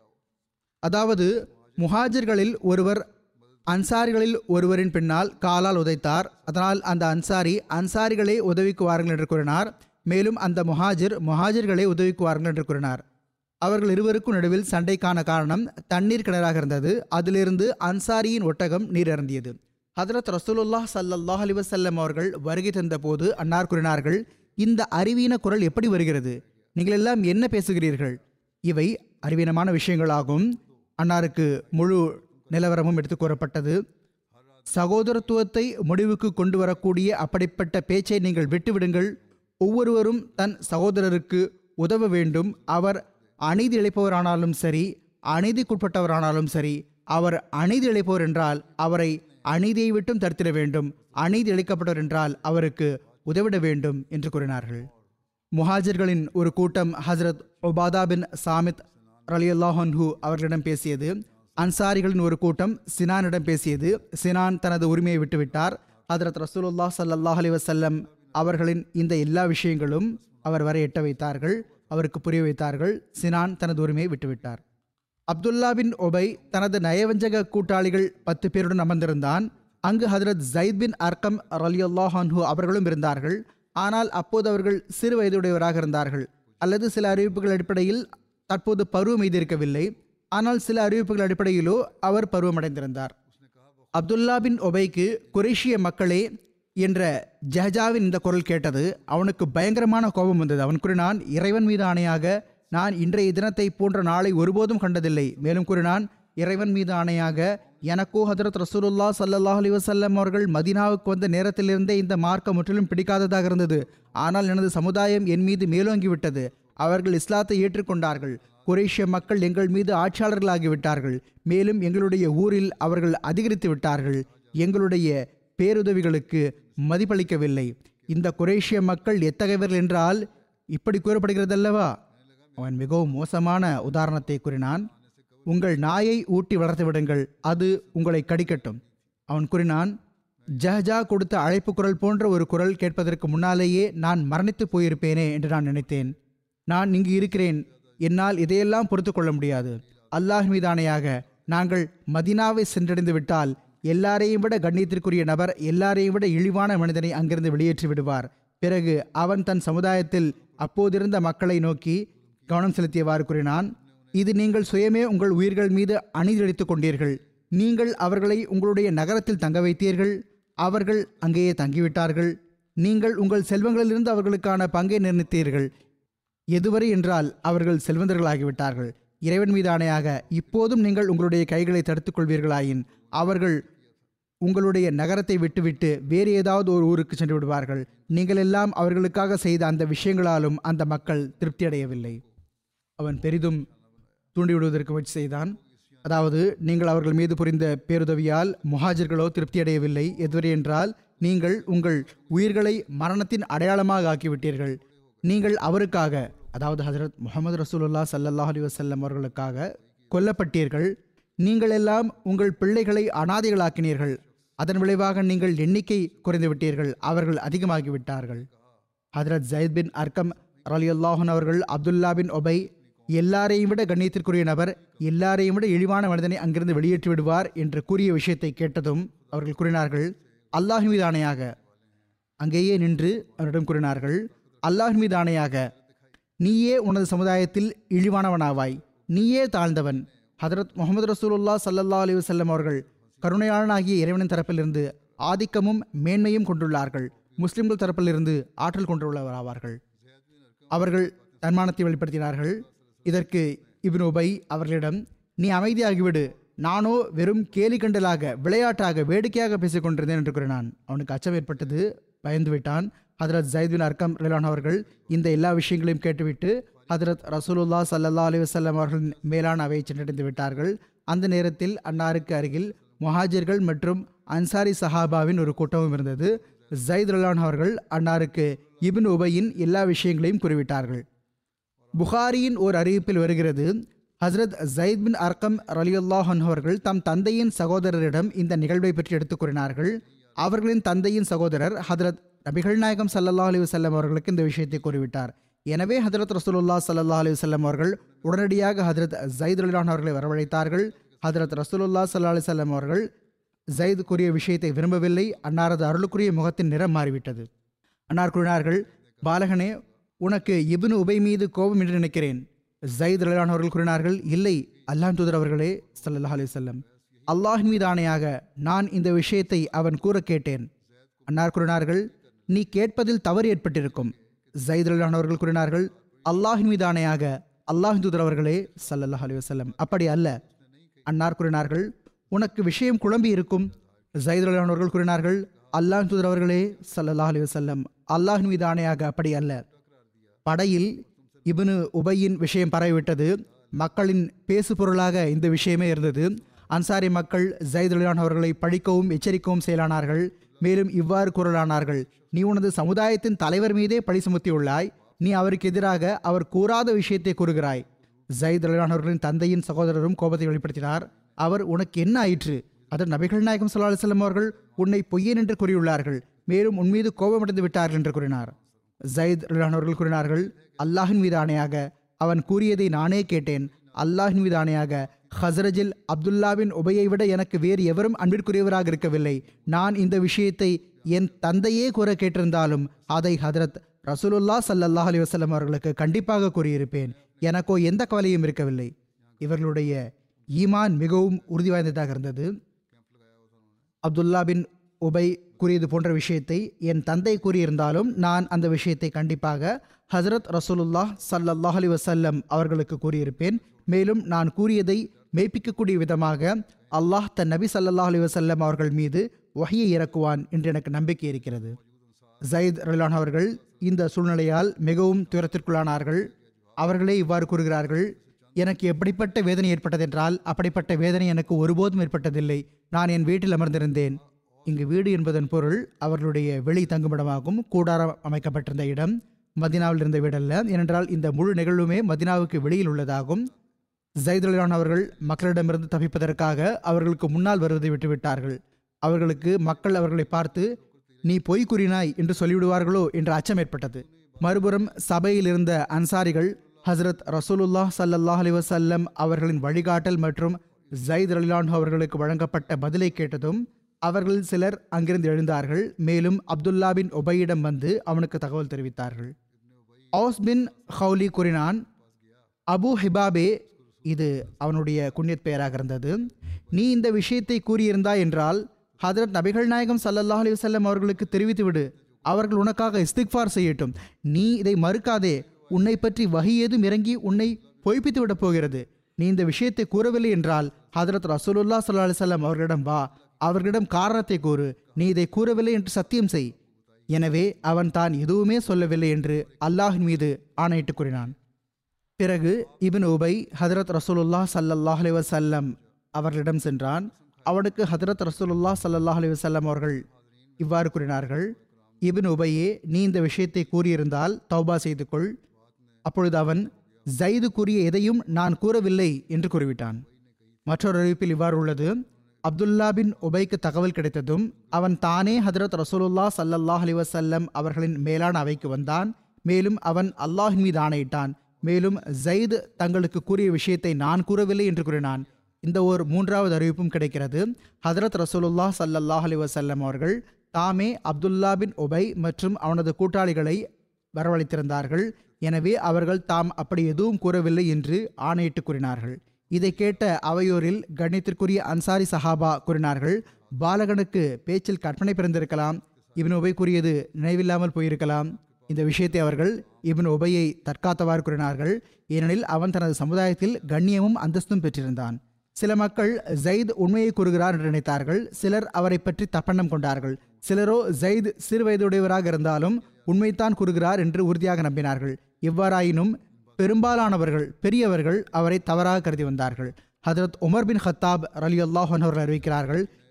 அதாவது முஹாஜிர்களில் ஒருவர் அன்சாரிகளில் ஒருவரின் பின்னால் காலால் உதைத்தார். அதனால் அந்த அன்சாரிகளே உதவிக்கு வாருங்கள் என்று கூறினார். மேலும் அந்த முஹாஜிர்களே உதவிக்கு வாருங்கள் என்று கூறினார். அவர்கள் இருவருக்கும் நடுவில் சண்டைக்கான காரணம் தண்ணீர் கிணறாக இருந்தது. அதிலிருந்து அன்சாரியின் ஒட்டகம் நீர் அருந்தியது. ஹதரத் ரசூலுல்லாஹ் ஸல்லல்லாஹு அலைஹி வஸல்லம் அவர்கள் வருகை தந்த போது அன்னார் கூறினார்கள், இந்த அறிவீன குரல் எப்படி வருகிறது? நீங்கள் எல்லாம் என்ன பேசுகிறீர்கள்? இவை அறிவீனமான விஷயங்களாகும். அன்னாருக்கு முழு நிலவரமும் எடுத்து கூறப்பட்டது. சகோதரத்துவத்தை முடிவுக்கு கொண்டு வரக்கூடிய அப்படிப்பட்ட பேச்சை நீங்கள் விட்டுவிடுங்கள். ஒவ்வொருவரும் தன் சகோதரருக்கு உதவ வேண்டும். அவர் அநீதி இழைப்பவரானாலும் சரி, அநீதிக்குட்பட்டவரானாலும் சரி. அவர் அநீதி இழைப்பவர் என்றால் அவரை அநீதியை விட்டும் தடுத்திட வேண்டும். அநீதி இழைக்கப்பட்டவர் என்றால் அவருக்கு உதவிட வேண்டும் என்று கூறினார்கள். முஹாஜிர்களின் ஒரு கூட்டம் ஹசரத் உபாதா பின் சாமித் ரலியல்லாஹு அன்ஹு அவர்களிடம் பேசியது. அன்சாரிகளின் ஒரு கூட்டம் சினானிடம் பேசியது. சினான் தனது உரிமையை விட்டுவிட்டார். ஹதரத் ரசூலுல்லாஹ் ஸல்லல்லாஹு அலைஹி வஸல்லம் அவர்களின் இந்த எல்லா விஷயங்களும் அவர் வரை எட்ட வைத்தார்கள், அவருக்கு புரிய வைத்தார்கள். சினான் தனது உரிமையை விட்டுவிட்டார். அப்துல்லா பின் ஒபை தனது நயவஞ்சக கூட்டாளிகள் 10 பேருடன் அமர்ந்திருந்தான். அங்கு ஹதரத் ஜயித் பின் அர்கம் ரலியல்லாஹு அன்ஹு அவர்களும் இருந்தார்கள். ஆனால் அப்போது அவர்கள் சிறு வயதுடையவராக இருந்தார்கள். அல்லது சில அறிவிப்புகள் அடிப்படையில் தற்போது பருவம் எய்திருக்கவில்லை. ஆனால் சில அறிவிப்புகள் அடிப்படையிலோ அவர் பருவமடைந்திருந்தார். அப்துல்லா பின் ஒபைக்கு குறைஷிய மக்களே என்ற ஜஹஜாவின் இந்த குரல் கேட்டது. அவனுக்கு பயங்கரமான கோபம் வந்தது. அவன் கூறினான், இறைவன் மீது ஆணையாக நான் இன்றைய தினத்தை போன்ற நாளை ஒருபோதும் கண்டதில்லை. மேலும் கூறினான், இறைவன் மீது ஆணையாக எனக்கோ ஹதரத் ரசூலுல்லாஹ் ஸல்லல்லாஹு அலைஹி வஸல்லம் அவர்கள் மதீனாவுக்கு வந்த நேரத்திலிருந்தே இந்த மார்க்கம் முற்றிலும் பிடிக்காததாக இருந்தது. ஆனால் எனது சமுதாயம் என் மீது மேலோங்கிவிட்டது. அவர்கள் இஸ்லாத்தை ஏற்றுக்கொண்டார்கள். குறைஷிய மக்கள் எங்கள் மீது ஆட்சியாளர்களாகிவிட்டார்கள். மேலும் எங்களுடைய ஊரில் அவர்கள் அதிகரித்து விட்டார்கள். எங்களுடைய பேருதவிகளுக்கு மதிப்பளிக்கவில்லை. இந்த குறைஷிய மக்கள் எத்தகையவர்கள் என்றால் இப்படி கூறப்படுகிறதல்லவா? அவன் மிகவும் மோசமான உதாரணத்தை கூறினான். உங்கள் நாயை ஊட்டி வளர்த்து விடுங்கள், அது உங்களை கடிக்கட்டும். அவன் கூறினான், ஜஹஜா கொடுத்த அழைப்பு குரல் போன்ற ஒரு குரல் கேட்பதற்கு முன்னாலேயே நான் மரணித்து போயிருப்பேனே என்று நான் நினைத்தேன். நான் இங்கு இருக்கிறேன், என்னால் இதையெல்லாம் பொறுத்து கொள்ள முடியாது. அல்லாஹ் மீதானையாக நாங்கள் மதீனாவை சென்றடைந்து விட்டால் எல்லாரையும் விட கண்ணியத்திற்குரிய நபர், எல்லாரையும் விட இழிவான மனிதனை அங்கிருந்து வெளியேற்றி விடுவார். பிறகு அவன் தன் சமுதாயத்தில் அப்போதிருந்த மக்களை நோக்கி கவனம் செலுத்தியவாறு கூறினான், இது நீங்கள் சுயமே உங்கள் உயிர்கள் மீது அநீதிழைத்துக் கொண்டீர்கள். நீங்கள் அவர்களை உங்களுடைய நகரத்தில் தங்க வைத்தீர்கள். அவர்கள் அங்கேயே தங்கிவிட்டார்கள். நீங்கள் உங்கள் செல்வங்களிலிருந்து அவர்களுக்கான பங்கை நிர்ணயித்தீர்கள். எதுவரை என்றால் அவர்கள் செல்வந்தர்களாகிவிட்டார்கள். இறைவன் மீது ஆணையாக இப்போதும் நீங்கள் உங்களுடைய கைகளை தடுத்துக் கொள்வீர்களாயின் அவர்கள் உங்களுடைய நகரத்தை விட்டுவிட்டு வேறு ஏதாவது ஒரு ஊருக்கு சென்று விடுவார்கள். நீங்கள் எல்லாம் அவர்களுக்காக செய்த அந்த விஷயங்களாலும் அந்த மக்கள் திருப்தியடையவில்லை. அவன் பெரிதும் தூண்டிவிடுவதற்கு முயற்சி செய்தான். அதாவது, நீங்கள் அவர்கள் மீது புரிந்த பேருதவியால் முஹாஜிர்களோ திருப்தியடையவில்லை. எதுவரை என்றால் நீங்கள் உங்கள் உயிர்களை மரணத்தின் அடையாளமாக ஆக்கிவிட்டீர்கள். நீங்கள் அவருக்காக, அதாவது ஹஜரத் முஹம்மது ரசூலுல்லாஹ் ஸல்லல்லாஹு அலைஹி வஸல்லம் அவர்களுக்காக கொல்லப்பட்டீர்கள். நீங்கள் எல்லாம் உங்கள் பிள்ளைகளை அனாதைகளாக்கினீர்கள். அதன் விளைவாக நீங்கள் எண்ணிக்கை குறைந்து விட்டீர்கள். அவர்கள் அதிகமாகிவிட்டார்கள். ஹஜரத் ஜயித் பின் அர்கம் ரலியல்லாஹு அன்ஹு அவர்கள் அப்துல்லா பின் ஒபை எல்லாரையும் விட கண்ணியத்திற்குரிய நபர், எல்லாரையும் விட இழிவான மனிதனை அங்கிருந்து வெளியேற்றி விடுவார் என்று கூறிய விஷயத்தை கேட்டதும் அவர்கள் கூறினார்கள், அல்லாஹ் மீது ஆணையாக, அங்கேயே நின்று அவரிடம் கூறினார்கள், அல்லாஹ் மீது ஆணையாக நீயே உனது சமுதாயத்தில் இழிவானவனாவாய், நீயே தாழ்ந்தவன். ஹதரத் முஹம்மது ரசூலுல்லாஹ் ஸல்லல்லாஹு அலைஹி வஸல்லம் அவர்கள் கருணையாளனாகிய இறைவனின் தரப்பிலிருந்து ஆதிக்கமும் மேன்மையும் கொண்டுள்ளார்கள். முஸ்லிம்கள் தரப்பிலிருந்து ஆற்றல் கொண்டுள்ளவராவார்கள். அவர்கள் தன்மானத்தை வெளிப்படுத்தினார்கள். இதற்கு இப்னு உபை அவர்களிடம், நீ அமைதியாகிவிடு, நானோ வெறும் கேலி கண்டலாக, விளையாட்டாக, வேடிக்கையாக பேசிக் கொண்டிருந்தேன் என்று கூறினான். அவனுக்கு அச்சம் ஏற்பட்டது, பயந்து விட்டான். ஹதரத் ஜயித் பின் அர்கம் ரலியல்லாஹு அவர்கள் இந்த எல்லா விஷயங்களையும் கேட்டுவிட்டு ஹதரத் ரசூலுல்லாஹ் ஸல்லல்லாஹு அலைஹி வஸல்லம் அவர்களின் மேலான அவையை சென்றடைந்து விட்டார்கள். அந்த நேரத்தில் அன்னாருக்கு அருகில் முஹாஜிர்கள் மற்றும் அன்சாரி சஹாபாவின் ஒரு கூட்டமும் இருந்தது. ஜயித் ரலியல்லாஹு அவர்கள் அன்னாருக்கு இப்னு உபையின் எல்லா விஷயங்களையும் கூறிவிட்டார்கள். புகாரியின் ஓர் அறிவிப்பில் வருகிறது, ஹஸ்ரத் ஜயித் பின் அர்கம் ரலியல்லாஹு அன்ஹு அவர்கள் தம் தந்தையின் சகோதரரிடம் இந்த நிகழ்வை பற்றி எடுத்துக் கூறினார்கள். அவர்களின் தந்தையின் சகோதரர் ஹதரத் நபிகள் நாயகம் ஸல்லல்லாஹு அலைஹி வஸல்லம் அவர்களுக்கு இந்த விஷயத்தை கூறிவிட்டார். எனவே ஹதரத் ரசூலுல்லாஹ் ஸல்லல்லாஹு அலைஹி வஸல்லம் அவர்கள் உடனடியாக ஹதரத் ஜயித் ரலியல்லாஹு அன்ஹு அவர்களை வரவழைத்தார்கள். ஹதரத் ரசூலுல்லாஹ் ஸல்லல்லாஹு அலைஹி வஸல்லம் அவர்கள் ஜயித் கூறிய விஷயத்தை விரும்பவில்லை. அன்னாரது அருளுக்குரிய முகத்தின் நிறம் மாறிவிட்டது. அன்னார் கூறினார்கள், பாலகனே, உனக்கு இப்னு உபை மீது கோபம் என்று நினைக்கிறேன். ஜயித் ரலியல்லாஹு அன்ஹு அவர்கள் கூறினார்கள், இல்லை அல்லாஹ்வின் தூதர் அவர்களே ஸல்லல்லாஹு அலைஹி வஸல்லம், அல்லாஹ்வின் மீது ஆணையாக நான் இந்த விஷயத்தை அவன் கூற கேட்டேன். அன்னார் கூறினார்கள், நீ கேட்பதில் தவறு ஏற்பட்டிருக்கும். ஜயித் ரலியல்லாஹு அன்ஹு அவர்கள் கூறினார்கள், அல்லாஹ்வின் மீது ஆணையாக அல்லாஹ்வின் தூதர் அவர்களே ஸல்லல்லாஹு அலைஹி வஸல்லம், அப்படி அல்ல. அன்னார் கூறினார்கள், உனக்கு விஷயம் குழம்பி இருக்கும். ஜயித் ரலியல்லாஹு அன்ஹு அவர்கள் கூறினார்கள், அல்லாஹ்வின் தூதர் அவர்களே ஸல்லல்லாஹு அலைஹி வஸல்லம், அல்லாஹ்வின் மீது ஆணையாக அப்படி அல்ல. படையில் இப்னு உபையின் விஷயம் பரவிவிட்டது. மக்களின் பேசு பொருளாக இந்த விஷயமே இருந்தது. அன்சாரி மக்கள் ஜயித் ரலியல்லாஹு அன்ஹு அவர்களை பழிக்கவும் எச்சரிக்கவும் செயலானார்கள். மேலும் இவ்வாறு கூறலானார்கள், நீ உனது சமுதாயத்தின் தலைவர் மீதே பழி சுமத்தியுள்ளாய். நீ அவருக்கு எதிராக அவர் கூறாத விஷயத்தை கூறுகிறாய். ஜயித் ரலியல்லாஹு அன்ஹு அவர்களின் தந்தையின் சகோதரரும் கோபத்தை வெளிப்படுத்தினார். அவர், உனக்கு என்ன ஆயிற்று? அதன் நபிகள் நாயகம் ஸல்லல்லாஹு அலைஹி வஸல்லம் அவர்கள் உன்னை பொய்யன் என்று கூறியுள்ளார்கள். மேலும் உன் மீது கோபமடைந்து விட்டார்கள் என்று கூறினார். ஜயித் ரலியல்லாஹு அன்ஹு அவர்கள் கூறினார்கள், அல்லாஹின் மீது ஆணையாக அவன் கூறியதை நானே கேட்டேன். அல்லாஹின் மீது ஆணையாக ஹஸ்ரஜில் அப்துல்லா பின் உபையை விட எனக்கு வேறு எவரும் அன்பிற்குரியவராக இருக்கவில்லை. நான் இந்த விஷயத்தை என் தந்தையே கூற கேட்டிருந்தாலும் அதை ஹதரத் ரசூலுல்லாஹ் ஸல்லல்லாஹு அலைஹி வஸல்லம் அவர்களுக்கு கண்டிப்பாக கூறியிருப்பேன். எனக்கோ எந்த கவலையும் இருக்கவில்லை. இவர்களுடைய ஈமான் மிகவும் உறுதி வாய்ந்ததாக இருந்தது. அப்துல்லா பின் உபை கூறியது போன்ற விஷயத்தை என் தந்தை கூறியிருந்தாலும் நான் அந்த விஷயத்தை கண்டிப்பாக ஹசரத் ரசூலுல்லாஹ் ஸல்லல்லாஹு அலைஹி வஸல்லம் அவர்களுக்கு கூறியிருப்பேன். மேலும் நான் கூறியதை மெய்ப்பிக்கக்கூடிய விதமாக அல்லாஹ் தன் நபி ஸல்லல்லாஹு அலைஹி வஸல்லம் அவர்கள் மீது வஹ்யை இறக்குவான் என்று எனக்கு நம்பிக்கை இருக்கிறது. ஜயித் ரலியல்லாஹு அன்ஹு அவர்கள் இந்த சூழ்நிலையால் மிகவும் துயரத்திற்குள்ளானார்கள். அவர்களே இவ்வாறு கூறுகிறார்கள், எனக்கு எப்படிப்பட்ட வேதனை ஏற்பட்டதென்றால் அப்படிப்பட்ட வேதனை எனக்கு ஒருபோதும் ஏற்பட்டதில்லை. நான் என் வீட்டில் அமர்ந்திருந்தேன். இங்கு வீடு என்பதன் பொருள் அவர்களுடைய வெளி தங்குமிடமாகும். கூடாரம் அமைக்கப்பட்டிருந்த இடம் மதினாவில் இருந்த வீடல்ல. ஏனென்றால் இந்த முழு நிகழ்வுமே மதினாவுக்கு வெளியில் உள்ளதாகும். ஜயித் ரலியல்லாஹு அன்ஹு அவர்கள் மக்களிடமிருந்து தப்பிப்பதற்காக அவர்களுக்கு முன்னால் வருவதை விட்டுவிட்டார்கள். அவர்களுக்கு மக்கள் அவர்களை பார்த்து நீ பொய் கூறினாய் என்று சொல்லிவிடுவார்களோ என்ற அச்சம் ஏற்பட்டது. மறுபுறம் சபையில் இருந்த அன்சாரிகள் ஹசரத் ரசூலுல்லாஹ் ஸல்லல்லாஹு அலைஹி வஸல்லம் அவர்களின் வழிகாட்டல் மற்றும் ஜயித் ரலியல்லாஹு அன்ஹு அவர்களுக்கு வழங்கப்பட்ட பதிலை கேட்டதும் அவர்களில் சிலர் அங்கிருந்து எழுந்தார்கள். மேலும் அப்துல்லா பின் உபையிடம் வந்து அவனுக்கு தகவல் தெரிவித்தார்கள். ஔஸ் பின் ஹவுலி கூறினான், அபு ஹிபாபே, இது அவனுடைய குன்யத் பெயராக இருந்தது, நீ இந்த விஷயத்தை கூறியிருந்தாய் என்றால் ஹதரத் நபிகள் நாயகம் ஸல்லல்லாஹு அலைஹி வஸல்லம் அவர்களுக்கு தெரிவித்து விடு. அவர்கள் உனக்காக இஸ்திக்ஃபார் செய்யட்டும். நீ இதை மறுக்காதே. உன்னை பற்றி வஹி ஏதும் இறங்கி உன்னை பொய்ப்பித்து விடப் போகிறது. நீ இந்த விஷயத்தை கூறவில்லை என்றால் ஹதரத் ரசூலுல்லாஹ் ஸல்லல்லாஹு அலைஹி வஸல்லம் அவர்களிடம் வா. அவர்களிடம் காரணத்தை கூறு. நீ இதை கூறவில்லை என்று சத்தியம் செய். எனவே அவன் தான் எதுவுமே சொல்லவில்லை என்று அல்லாஹின் மீது ஆணையிட்டு கூறினான். பிறகு இப்னு உபை ஹதரத் ரசூலுல்லாஹ் ஸல்லல்லாஹு அலைஹி வஸல்லம் அவர்களிடம் சென்றான். அவனுக்கு ஹதரத் ரசூலுல்லாஹ் ஸல்லல்லாஹு அலைஹி வஸல்லம் அவர்கள் இவ்வாறு கூறினார்கள், இப்னு உபையே, நீ இந்த விஷயத்தை கூறியிருந்தால் தௌபா செய்து கொள். அப்பொழுது அவன், ஜயிது கூறிய எதையும் நான் கூறவில்லை என்று கூறிவிட்டான். மற்றொரு அறிவிப்பில் இவ்வாறு உள்ளது, அப்துல்லா பின் உபைக்கு தகவல் கிடைத்ததும் அவன் தானே ஹதரத் ரசூலுல்லாஹ் ஸல்லல்லாஹு அலைஹி வஸல்லம் அவர்களின் மேலான அவைக்கு வந்தான். மேலும் அவன் அல்லாஹின் மீது ஆணையிட்டான். மேலும் ஜயித் தங்களுக்கு கூறிய விஷயத்தை நான் கூறவில்லை என்று கூறினான். இந்த ஒரு மூன்றாவது அறிவிப்பும் கிடைக்கிறது. ஹதரத் ரசூலுல்லாஹ் ஸல்லல்லாஹு அலைஹி வஸல்லம் அவர்கள் தாமே அப்துல்லா பின் உபை மற்றும் அவனது கூட்டாளிகளை வரவழைத்திருந்தார்கள். எனவே அவர்கள் தாம் அப்படி எதுவும் கூறவில்லை என்று ஆணையிட்டு கூறினார்கள். இதை கேட்ட அவையோரில் கண்ணியத்திற்குரிய அன்சாரி சஹாபா கூறினார்கள், பாலகனுக்கு பேச்சில் கற்பனை பிறந்திருக்கலாம். இப்னு உபை கூறியது நினைவில்லாமல் போயிருக்கலாம். இந்த விஷயத்தை அவர்கள் இப்னு உபையை தற்காத்தவாறு கூறினார்கள். ஏனெனில் அவன் தனது சமுதாயத்தில் கண்ணியமும் அந்தஸ்தும் பெற்றிருந்தான். சில மக்கள் ஜயித் உண்மையை கூறுகிறார் என்று நினைத்தார்கள். சிலர் அவரை பற்றி தப்பெண்ணம் கொண்டார்கள். சிலரோ ஜயித் சிறு வயதுடையவராக இருந்தாலும் உண்மைத்தான் கூறுகிறார் என்று உறுதியாக நம்பினார்கள். எவ்வாறாயினும் பெரும்பாலானவர்கள் பெரியவர்கள் அவரை தவறாக கருதி வந்தார்கள். ஹதரத் உமர் பின் ஹத்தாப் ரலியல்லாஹு அன்ஹு அவர்கள் அறிவிக்கிறார்கள்,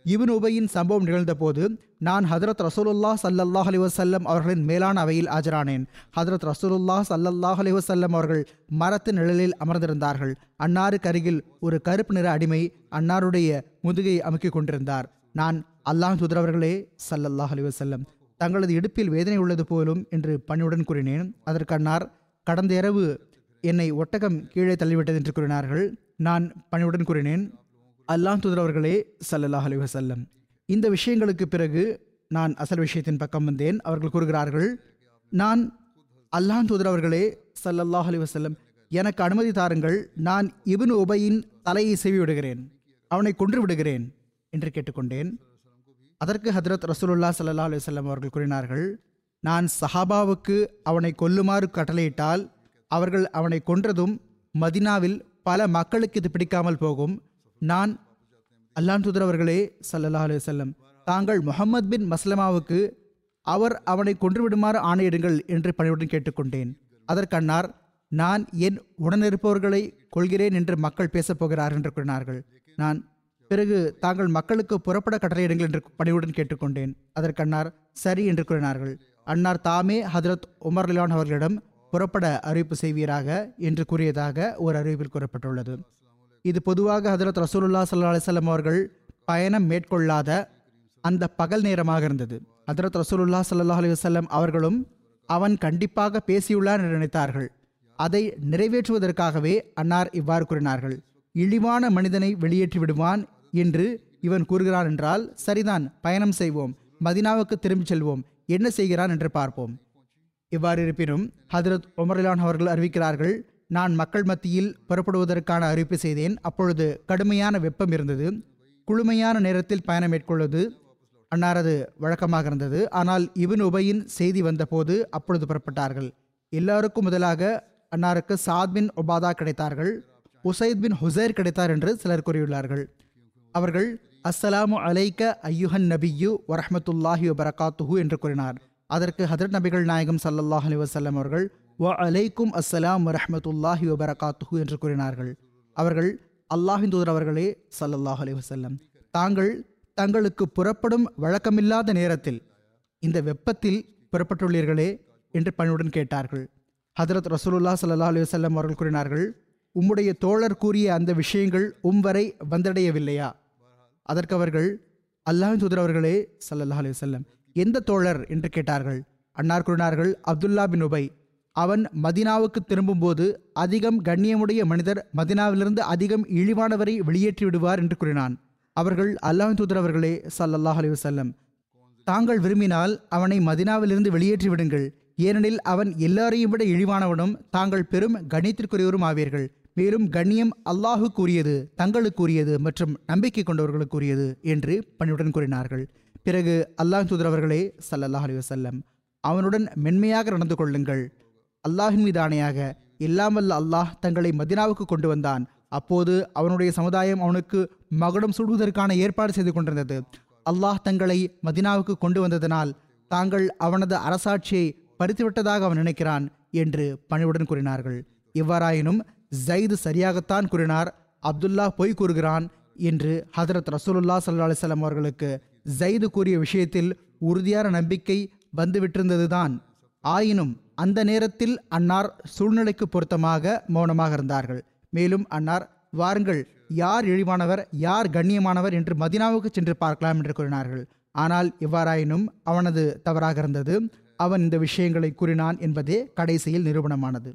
இப்னு உபையின் சம்பவம் நிகழ்ந்தபோது நான் ஹதரத் ரசூலுல்லாஹ் ஸல்லல்லாஹு அலைஹி வஸல்லம் அவர்களின் மேலான அவையில் ஆஜரானேன். ஹதரத் ரசூலுல்லாஹ் ஸல்லல்லாஹு அலைஹி வஸல்லம் அவர்கள் மரத்தின் நிழலில் அமர்ந்திருந்தார்கள். அன்னாருக்கு அருகில் ஒரு கருப்பு நிற அடிமை அன்னாருடைய முதுகை அமுக்கிக் கொண்டிருந்தார். நான் அல்லாஹ் தூதரவர்களே ஸல்லல்லாஹு அலைஹி வஸல்லம், தங்களது இடுப்பில் வேதனை உள்ளது போலும் என்று பணியுடன் கூறினேன். அதற்கு அன்னார், கடந்த இரவு என்னை ஒட்டகம் கீழே தள்ளிவிட்டது என்று கூறினார்கள். நான் பணியுடன் கூறினேன், அல்லாஹ் தூதரவர்களே ஸல்லல்லாஹு அலைஹி வஸல்லம், இந்த விஷயங்களுக்கு பிறகு நான் அசல் விஷயத்தின் பக்கம் வந்தேன். அவர்கள் கூறுகிறார்கள், நான் அல்லாஹ் தூதரவர்களே ஸல்லல்லாஹு அலைஹி வஸல்லம், எனக்கு அனுமதி தாருங்கள், நான் இப்னு உபையின் தலையை செவி விடுகிறேன், அவனை கொன்று விடுகிறேன் என்று கேட்டுக்கொண்டேன். அதற்கு ஹதரத் ரசூலுல்லாஹ் ஸல்லல்லாஹு அலைஹி வஸல்லம் அவர்கள் கூறினார்கள், நான் சஹாபாவுக்கு அவனை கொல்லுமாறு கட்டளையிட்டால் அவர்கள் அவனை கொன்றதும் மதினாவில் பல மக்களுக்கு இது பிடிக்காமல் போகும். நான் அல்லாஹ் தூதர் அவர்களே ஸல்லல்லாஹு அலைஹி வஸல்லம், தாங்கள் முஹம்மது பின் மஸ்லமாவுக்கு அவர் அவனை கொன்றுவிடுமாறு ஆணையிடுங்கள் என்று பணிவுடன் கேட்டுக்கொண்டேன். அதற்கு அன்னார், நான் என் உடனிருப்பவர்களை கொள்கிறேன் என்று மக்கள் பேசப்போகிறார் என்று கூறினார்கள். நான் பிறகு தாங்கள் மக்களுக்கு புறப்பட கட்டளையிடுங்கள் என்று பணிவுடன் கேட்டுக்கொண்டேன். அதற்கு அன்னார் சரி என்று கூறினார்கள். அன்னார் தாமே ஹதரத் உமர் லிலான் அவர்களிடம் புறப்பட அறிவிப்பு செய்வீராக என்று கூறியதாக ஒரு அறிவிப்பில் கூறப்பட்டுள்ளது. இது பொதுவாக ஹதரத் ரசூலுல்லாஹ் ஸல்லல்லாஹு அலைஹி வஸல்லம் அவர்கள் பயணம் மேற்கொள்ளாத அந்த பகல் நேரமாக இருந்தது. ஹதரத் ரசூலுல்லாஹ் ஸல்லல்லாஹு அலைஹி வஸல்லம் அவர்களும் அவன் கண்டிப்பாக பேசியுள்ளார் என்று நினைத்தார்கள். அதை நிறைவேற்றுவதற்காகவே அன்னார் இவ்வாறு கூறினார்கள், இழிவான மனிதனை வெளியேற்றி விடுவான் என்று இவன் கூறுகிறான் என்றால் சரிதான், பயணம் செய்வோம், மதினாவுக்கு திரும்பிச் செல்வோம், என்ன செய்கிறான் என்று பார்ப்போம். இவ்வாறு இருப்பினும் ஹதரத் உமர்லான் அவர்கள் அறிவிக்கிறார்கள், நான் மக்கள் மத்தியில் புறப்படுவதற்கான அறிவிப்பு செய்தேன். அப்பொழுது கடுமையான வெப்பம் இருந்தது. குளுமையான நேரத்தில் பயணம் மேற்கொள்வது அன்னாரது வழக்கமாக இருந்தது. ஆனால் இப்னு உபையின் செய்தி வந்தபோது அப்பொழுது புறப்பட்டார்கள். எல்லாருக்கும் முதலாக அன்னாருக்கு சாத் பின் உபாதா கிடைத்தார்கள், உசைத் பின் ஹுசைர் கிடைத்தார் என்று சிலர் கூறியுள்ளார்கள். அவர்கள் அஸ்ஸலாமு அலைக்க ஐயுஹன் நபியு வரஹ்மத்துல்லாஹி வபரகாத்துஹு என்று கூறினார். அதற்கு ஹதரத் நபிகள் நாயகம் ஸல்லல்லாஹு அலைஹி வஸல்லம் அவர்கள் வ அலைக்கும் அஸ்ஸலாம் வரஹ்மத்துல்லாஹி வபரகாத்துஹு என்று கூறினார்கள். அவர்கள் அல்லாஹ்வின் தூதர் அவர்களே ஸல்லல்லாஹு அலைஹி வஸல்லம், தாங்கள் தங்களுக்கு புறப்படும் வழக்கமில்லாத நேரத்தில் இந்த வெப்பத்தில் புறப்பட்டுள்ளீர்களே என்று பணிவுடன் கேட்டார்கள். ஹதரத் ரசூலுல்லாஹ் ஸல்லல்லாஹு அலைஹி வஸல்லம் அவர்கள் கூறினார்கள், உம்முடைய தோழர் கூறிய அந்த விஷயங்கள் வரை வந்தடையவில்லையா? அதற்கு அவர்கள், அல்லாஹ்வின் தூதர் அவர்களே ஸல்லல்லாஹு அலைஹி வஸல்லம், எந்த தோழர் என்று கேட்டார்கள். அன்னார் கூறினார்கள், அப்துல்லா பின் உபை. அவன் மதினாவுக்கு திரும்பும்போது அதிகம் கண்ணியமுடைய மனிதர் மதினாவிலிருந்து அதிகம் இழிவானவரை வெளியேற்றி விடுவார் என்று கூறினான். அவர்கள், அல்லாஹ்வின் தூதர் அவர்களே ஸல்லல்லாஹு அலைஹி வஸல்லம், தாங்கள் விரும்பினால் அவனை மதினாவிலிருந்து வெளியேற்றி விடுங்கள், ஏனெனில் அவன் எல்லாரையும் விட இழிவானவனும் தாங்கள் பெரும் கண்ணியத்திற்குரியவரும் ஆவீர்கள். மேலும் கண்ணியம் அல்லாஹுக்குரியது, தங்களுக்குரியது மற்றும் நம்பிக்கை கொண்டவர்களுக்குரியது என்று பணிவுடன் கூறினார்கள். பிறகு அல்லாஹ் தூதர் அவர்களே ஸல்லல்லாஹு அலைஹி வஸல்லம், அவனுடன் மென்மையாக நடந்து கொள்ளுங்கள். அல்லாஹின் மீது ஆணையாக எல்லாம் வல்ல அல்லாஹ் தங்களை மதினாவுக்கு கொண்டு வந்தான். அப்போது அவனுடைய சமுதாயம் அவனுக்கு மகுடம் சூடுவதற்கான ஏற்பாடு செய்து கொண்டிருந்தது. அல்லாஹ் தங்களை மதினாவுக்கு கொண்டு வந்ததனால் தாங்கள் அவனது அரசாட்சியை பறித்துவிட்டதாக அவன் நினைக்கிறான் என்று பணிவுடன் கூறினார்கள். எவ்வாறாயினும் ஜைது சரியாகத்தான் கூறினார், அப்துல்லா பொய் கூறுகிறான் என்று ஹதரத் ரசூலுல்லாஹ் ஸல்லல்லாஹு அலைஹி வஸல்லம் அவர்களுக்கு ஜைது கூறிய விஷயத்தில் உறுதியான நம்பிக்கை வந்துவிட்டிருந்ததுதான். ஆயினும் அந்த நேரத்தில் அன்னார் சூழ்நிலைக்கு பொருத்தமாக மௌனமாக இருந்தார்கள். மேலும் அன்னார், வாருங்கள், யார் இழிவானவர் யார் கண்ணியமானவர் என்று மதினாவுக்கு சென்று பார்க்கலாம் என்று கூறினார்கள். ஆனால் எவ்வாறாயினும் அவனது தவறாக இருந்தது. அவன் இந்த விஷயங்களை கூறினான் என்பதே கடைசியில் நிரூபணமானது.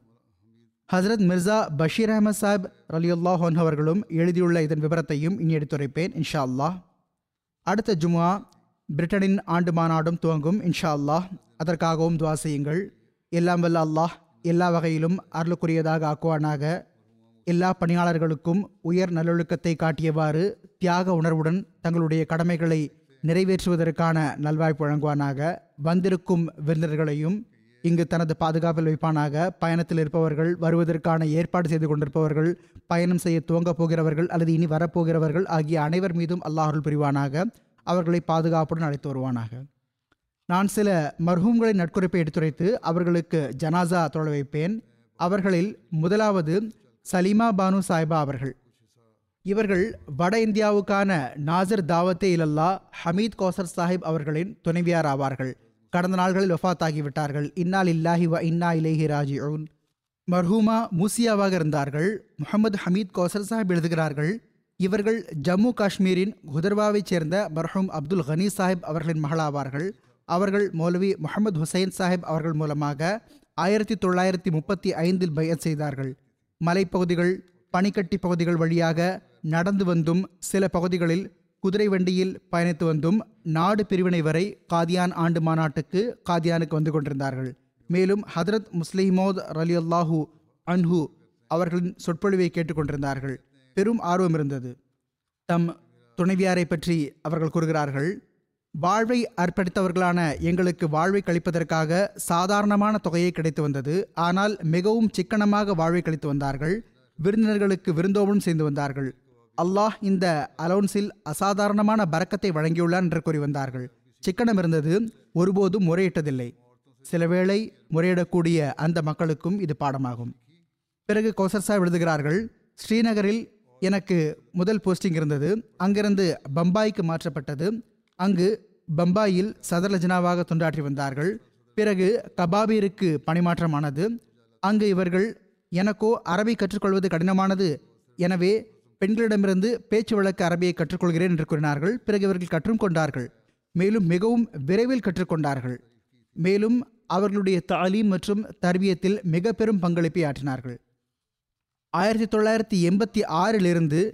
ஹசரத் மிர்சா பஷீர் அஹமத் சாஹிப் ரலியல்லாஹு அன்ஹு அவர்களும் எழுதியுள்ள இதன் விவரத்தையும் இனி எடுத்துரைப்பேன் இன்ஷா அல்லாஹ். அடுத்த ஜும்ஆ பிரிட்டனின் ஆண்டு மாநாடும் துவங்கும் இன்ஷா அல்லாஹ். அதற்காகவும் துவா செய்யுங்கள். எல்லாம் வல்ல அல்லாஹ் எல்லா வகையிலும் அருளுக்குரியதாக ஆக்குவானாக. எல்லா பணியாளர்களுக்கும் உயர் நல்லொழுக்கத்தை காட்டியவாறு தியாக உணர்வுடன் தங்களுடைய கடமைகளை நிறைவேற்றுவதற்கான நல்வாய்ப்பு வழங்குவானாக. வந்திருக்கும் விருந்தினர்களையும் இங்கு தனது பாதுகாப்பில் வைப்பானாக. பயணத்தில் இருப்பவர்கள், வருவதற்கான ஏற்பாடு செய்து கொண்டிருப்பவர்கள், பயணம் செய்ய துவங்கப் போகிறவர்கள் அல்லது இனி வரப்போகிறவர்கள் ஆகிய அனைவர் மீதும் அல்லாஹ் அருள் புரிவானாக. அவர்களை பாதுகாப்புடன் அழைத்து வருவானாக. நான் சில மர்ஹூம்களின் நட்குறிப்பை எடுத்துரைத்து அவர்களுக்கு ஜனாசா தொழ வைப்பேன். அவர்களில் முதலாவது சலீமா பானு சாஹிபா அவர்கள். இவர்கள் வட இந்தியாவுக்கான நாசிர் தாவத்தே இலல்லா ஹமீத் கோசர் சாஹிப் அவர்களின் துணைவியார் ஆவார்கள். கடந்த நாள்களில் வஃபாத்தாகிவிட்டார்கள். இன்னா லில்லாஹி வ இன்னா இலைஹி ராஜிஊன். மர்ஹூமா மூசியாவாக இருந்தார்கள். முகமது ஹமீத் கோசர் சாஹிப் எழுதுகிறார்கள், இவர்கள் ஜம்மு காஷ்மீரின் குதர்வாவைச் சேர்ந்த மர்ஹூம் அப்துல் கனி சாஹிப் அவர்களின் மகளாவார்கள். அவர்கள் மௌலவி முகமது ஹுசைன் சாஹிப் அவர்கள் மூலமாக 1935 பைஅத் செய்தார்கள். மலைப்பகுதிகள், பனிக்கட்டி பகுதிகள் வழியாக நடந்து வந்தும், சில பகுதிகளில் குதிரை வண்டியில் பயணித்து வந்தும் நாடு பிரிவினை வரை காதியான் ஆண்டு மாநாட்டுக்கு காதியானுக்கு வந்து கொண்டிருந்தார்கள். மேலும் ஹதரத் முஸ்லிமோத் ரலியல்லாஹு அன்ஹு அவர்களின் சொற்பொழிவை கேட்டுக்கொண்டிருந்தார்கள். பெரும் ஆர்வம் இருந்தது. தம் துணைவியாரை பற்றி அவர்கள் கூறுகிறார்கள், வாழ்வை அர்ப்பணித்தவர்களான எங்களுக்கு வாழ்வை கழிப்பதற்காக சாதாரணமான தொகையை கிடைத்து வந்தது. ஆனால் மிகவும் சிக்கனமாக வாழ்வை கழித்து வந்தார்கள். விருந்தினர்களுக்கு விருந்தோம்பலும் செய்து வந்தார்கள். அல்லாஹ் இந்த அலோன்ஸில் அசாதாரணமான பரக்கத்தை வழங்கியுள்ளார் என்று கூறி வந்தார்கள். சிக்கனம் இருந்தது, ஒருபோதும் முறையிட்டதில்லை. சிலவேளை முறையிடக்கூடிய அந்த மக்களுக்கும் இது பாடமாகும். பிறகு கௌசர் சாஹிப் எழுதுகிறார்கள், ஸ்ரீநகரில் எனக்கு முதல் போஸ்டிங் இருந்தது. அங்கிருந்து பம்பாய்க்கு மாற்றப்பட்டது. அங்கு பம்பாயில் சதர் லஜ்னாவாக தொண்டாற்றி வந்தார்கள். பிறகு கபாபீருக்கு பணிமாற்றமானது. அங்கு இவர்கள், எனக்கோ அரபி கற்றுக்கொள்வது கடினமானது, எனவே பெண்களிடமிருந்து பேச்சு வழக்கு அரபியை கற்றுக்கொள்கிறேன் என்று கூறினார்கள். பிறகு இவர்கள் கற்றும் கொண்டார்கள். மேலும் மிகவும் விரைவில் கற்றுக்கொண்டார்கள். மேலும் அவர்களுடைய தாலீம் மற்றும் தர்பியத்தில் மிக பெரும் பங்களிப்பை ஆற்றினார்கள். 1986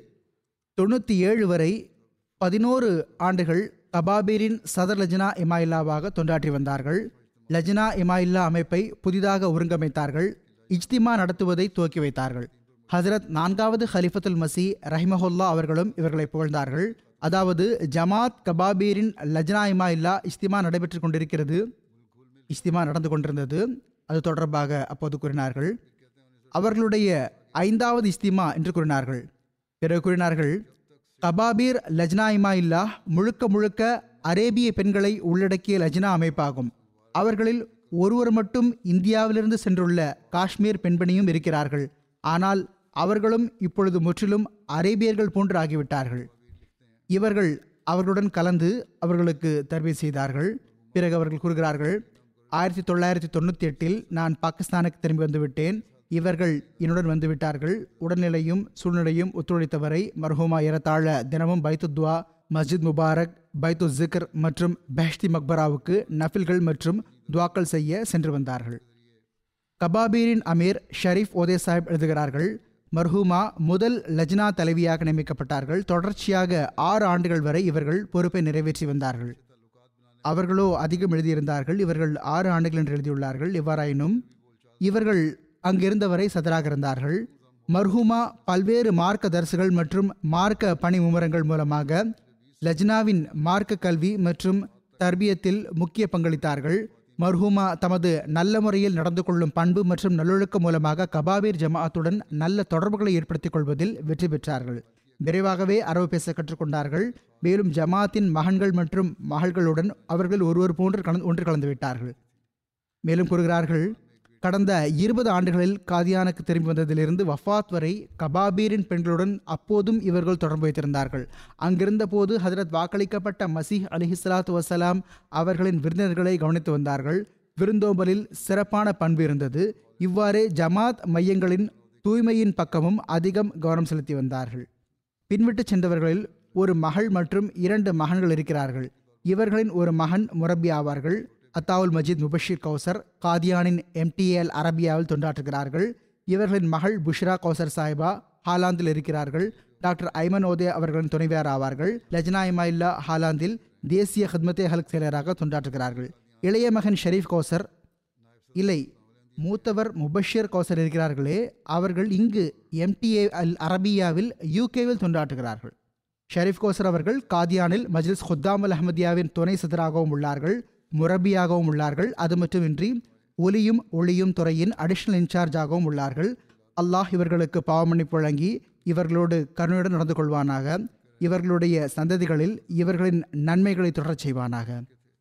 97 வரை 11 ஆண்டுகள் கபாபீரின் சதர் லஜ்னா இமாயில்லாவாக தொண்டாற்றி வந்தார்கள். லஜ்னா இமாயில்லா அமைப்பை புதிதாக ஒருங்கமைத்தார்கள். இஜ்திமா நடத்துவதை துவக்கி வைத்தார்கள். ஹசரத் 4வது ஹலிஃபத்துல் மசி ரஹிமஹுல்லா அவர்களும் இவர்களை புகழ்ந்தார்கள். அதாவது ஜமாத் கபாபீரின் லஜ்னா இமாயில்லா இஜ்திமா நடைபெற்று கொண்டிருக்கிறது, இஜ்திமா நடந்து கொண்டிருந்தது. அது தொடர்பாக அப்போது கூறினார்கள். அவர்களுடைய 5வது இஜ்திமா என்று கூறினார்கள். பிறகு கூறினார்கள், கபாபீர் லஜ்னா இமாயில்லா முழுக்க முழுக்க அரேபிய பெண்களை உள்ளடக்கிய லஜ்னா அமைப்பாகும். அவர்களில் ஒருவர் மட்டும் இந்தியாவிலிருந்து சென்றுள்ள காஷ்மீர் பெண்பணியும் இருக்கிறார்கள். ஆனால் அவர்களும் இப்பொழுது முற்றிலும் அரேபியர்கள் போன்று ஆகிவிட்டார்கள். இவர்கள் அவர்களுடன் கலந்து அவர்களுக்கு தர்பீ செய்தார்கள். பிறகு அவர்கள் கூறுகிறார்கள், 1998 நான் பாகிஸ்தானுக்கு திரும்பி வந்துவிட்டேன். இவர்கள் என்னுடன் வந்துவிட்டார்கள். உடல்நிலையும் சூழ்நிலையும் ஒத்துழைத்தவரை மர்ஹூமா ஏறத்தாழ தினமும் பைத்துத்வா, மஸ்ஜித் முபாரக், பைத்து ஜிக்ர் மற்றும் பெஹ்ஷ்தி மக்பராவுக்கு நஃபில்கள் மற்றும் துவாக்கள் செய்ய சென்று வந்தார்கள். கபாபீரின் அமீர் ஷரீஃப் ஓதே சாஹிப் எழுதுகிறார்கள், மர்ஹூமா முதல் லஜ்னா தலைவியாக நியமிக்கப்பட்டார்கள். தொடர்ச்சியாக 6 ஆண்டுகள் வரை இவர்கள் பொறுப்பை நிறைவேற்றி வந்தார்கள். அவர்களோ அதிகம் எழுதியிருந்தார்கள். இவர்கள் 6 ஆண்டுகள் என்று எழுதியுள்ளார்கள். எவ்வாறாயினும் இவர்கள் அங்கிருந்தவரை சதராக இருந்தார்கள். மர்ஹூமா பல்வேறு மார்க்க தரிசுகள் மற்றும் மார்க்க பணி மும்முரங்கள் மூலமாக லஜ்னாவின் மார்க்க கல்வி மற்றும் தர்பியத்தில் முக்கிய பங்களித்தார்கள். மர்ஹூமா தமது நல்ல முறையில் நடந்து கொள்ளும் பண்பு மற்றும் நல்லொழுக்கம் மூலமாக கபாபீர் ஜமாஅத்துடன் நல்ல தொடர்புகளை ஏற்படுத்திக் கொள்வதில் வெற்றி பெற்றார்கள். விரைவாகவே அரபு பேச கற்றுக்கொண்டார்கள். மேலும் ஜமாத்தின் மகன்கள் மற்றும் மகள்களுடன் அவர்கள் ஒருவர் போன்று ஒன்று கலந்து விட்டார்கள். மேலும் கூறுகிறார்கள், கடந்த 20 ஆண்டுகளில் காதியானுக்கு திரும்பி வந்ததிலிருந்து வஃபாத் வரை கபாபீரின் பெண்களுடன் அப்போதும் இவர்கள் தொடர்பு வைத்திருந்தார்கள். அங்கிருந்த போது ஹஜரத் வாக்களிக்கப்பட்ட மசீஹ் அலிஹிஸ்ஸலாத்து வசலாம் அவர்களின் விருந்தினர்களை கவனித்து வந்தார்கள். விருந்தோம்பலில் சிறப்பான பண்பு இருந்தது. இவ்வாறே ஜமாத் மையங்களின் தூய்மையின் பக்கமும் அதிகம் கவனம் செலுத்தி வந்தார்கள். பின்விட்டு சென்றவர்களில் ஒரு மகள் மற்றும் 2 மகன்கள் இருக்கிறார்கள். இவர்களின் ஒரு மகன் முரப்பி ஆவார்கள். அத்தாவுல் மஜீத் முபஷிர் கௌசர் காதியானின் MTAL அரபியாவில் தொண்டாற்றுகிறார்கள். இவர்களின் மகள் புஷ்ரா கௌசர் சாஹிபா ஹாலாந்தில் இருக்கிறார்கள். டாக்டர் ஐமன் ஓதே அவர்களின் துணைவியார் ஆவார்கள். லஜ்னா இமாயில்லா ஹாலாந்தில் தேசிய ஹித்மத்தே ஹல்க் செயலராக தொண்டாற்றுகிறார்கள். இளைய மகன் ஷரீஃப் கௌசர் இல்லை, மூத்தவர் முபஷிர் கௌசர் இருக்கிறார்களே, அவர்கள் இங்கு MTAL அரபியாவில் UKவில் தொண்டாற்றுகிறார்கள். ஷரீஃப் கௌசர் அவர்கள் காதியானில் மஜ்லிஸ் குத்தாமுல் அஹ்மதியாவின் துணை சதராகவும் உள்ளார்கள், முரபியாகவும் உள்ளார்கள். அது மட்டுமின்றி ஒலியும் ஒளியும் துறையின் அடிஷனல் இன்சார்ஜாகவும் உள்ளார்கள். அல்லாஹ் இவர்களுக்கு பாவமன்னிப்பு வழங்கி இவர்களோடு கருணையுடன் நடந்து கொள்வானாக. இவர்களுடைய சந்ததிகளில் இவர்களின் நன்மைகளை தொடரச் செய்வானாக.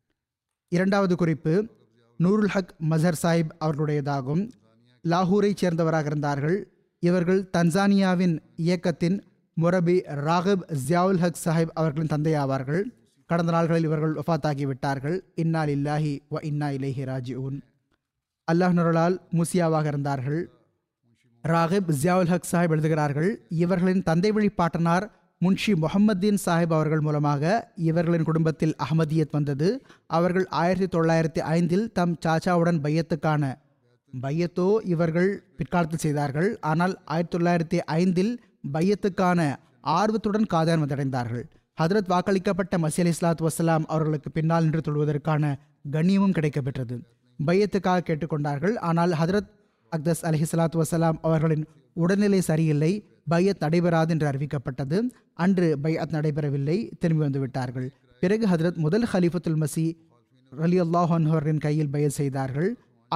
2வது குறிப்பு நூருல் ஹக் மசர் சாஹிப் அவர்களுடையதாகும். லாகூரை சேர்ந்தவராக இருந்தார்கள். இவர்கள் தன்சானியாவின் இயக்கத்தின் முரபி ராகிப் ஜியாவுல் ஹக் சாஹிப் அவர்களின் தந்தையாவார்கள். கடந்த நாள்களில் இவர்கள் வஃபாத்தாகிவிட்டார்கள். இன்னா லில்லாஹி வ இன்னா இலைஹி ராஜிஊன். அல்லாஹ் நுரலால் மூசியாவாக இருந்தார்கள். ராகிப் ஜியாவுல் ஹக் சாஹிப் எழுதுகிறார்கள், இவர்களின் தந்தை வழி பாட்டனார் முன்ஷி முஹம்மதீன் சாஹிப் அவர்கள் மூலமாக இவர்களின் குடும்பத்தில் அஹமதியத் வந்தது. அவர்கள் 1905 தம் சாச்சாவுடன் பையத்தோ இவர்கள் பிற்காலத்தில் செய்தார்கள். ஆனால் 1905 பையத்துக்கான ஆர்வத்துடன் காதான் வந்தடைந்தார்கள். ஹதரத் வாக்களிக்கப்பட்ட மஸீஹ் அலைஹிஸ்ஸலாத்து வஸ்ஸலாம் அவர்களுக்கு பின்னால் நின்று தொழுவதற்கான கண்ணியமும் கிடைக்கப்பெற்றது. பையத்துக்காக கேட்டுக்கொண்டார்கள். ஆனால் ஹதரத் அக்தஸ் அலைஹிஸ்ஸலாத்து வஸ்ஸலாம் அவர்களின் உடல்நிலை சரியில்லை, பையத் நடைபெறாது என்று அறிவிக்கப்பட்டது. அன்று பையத் நடைபெறவில்லை, திரும்பி வந்து விட்டார்கள். பிறகு ஹதரத் முதல் ஹலீஃபத்துல் மஸீஹ் ரலியல்லாஹு அன்ஹு அவர்களின் கையில் பையத் செய்தார்கள்.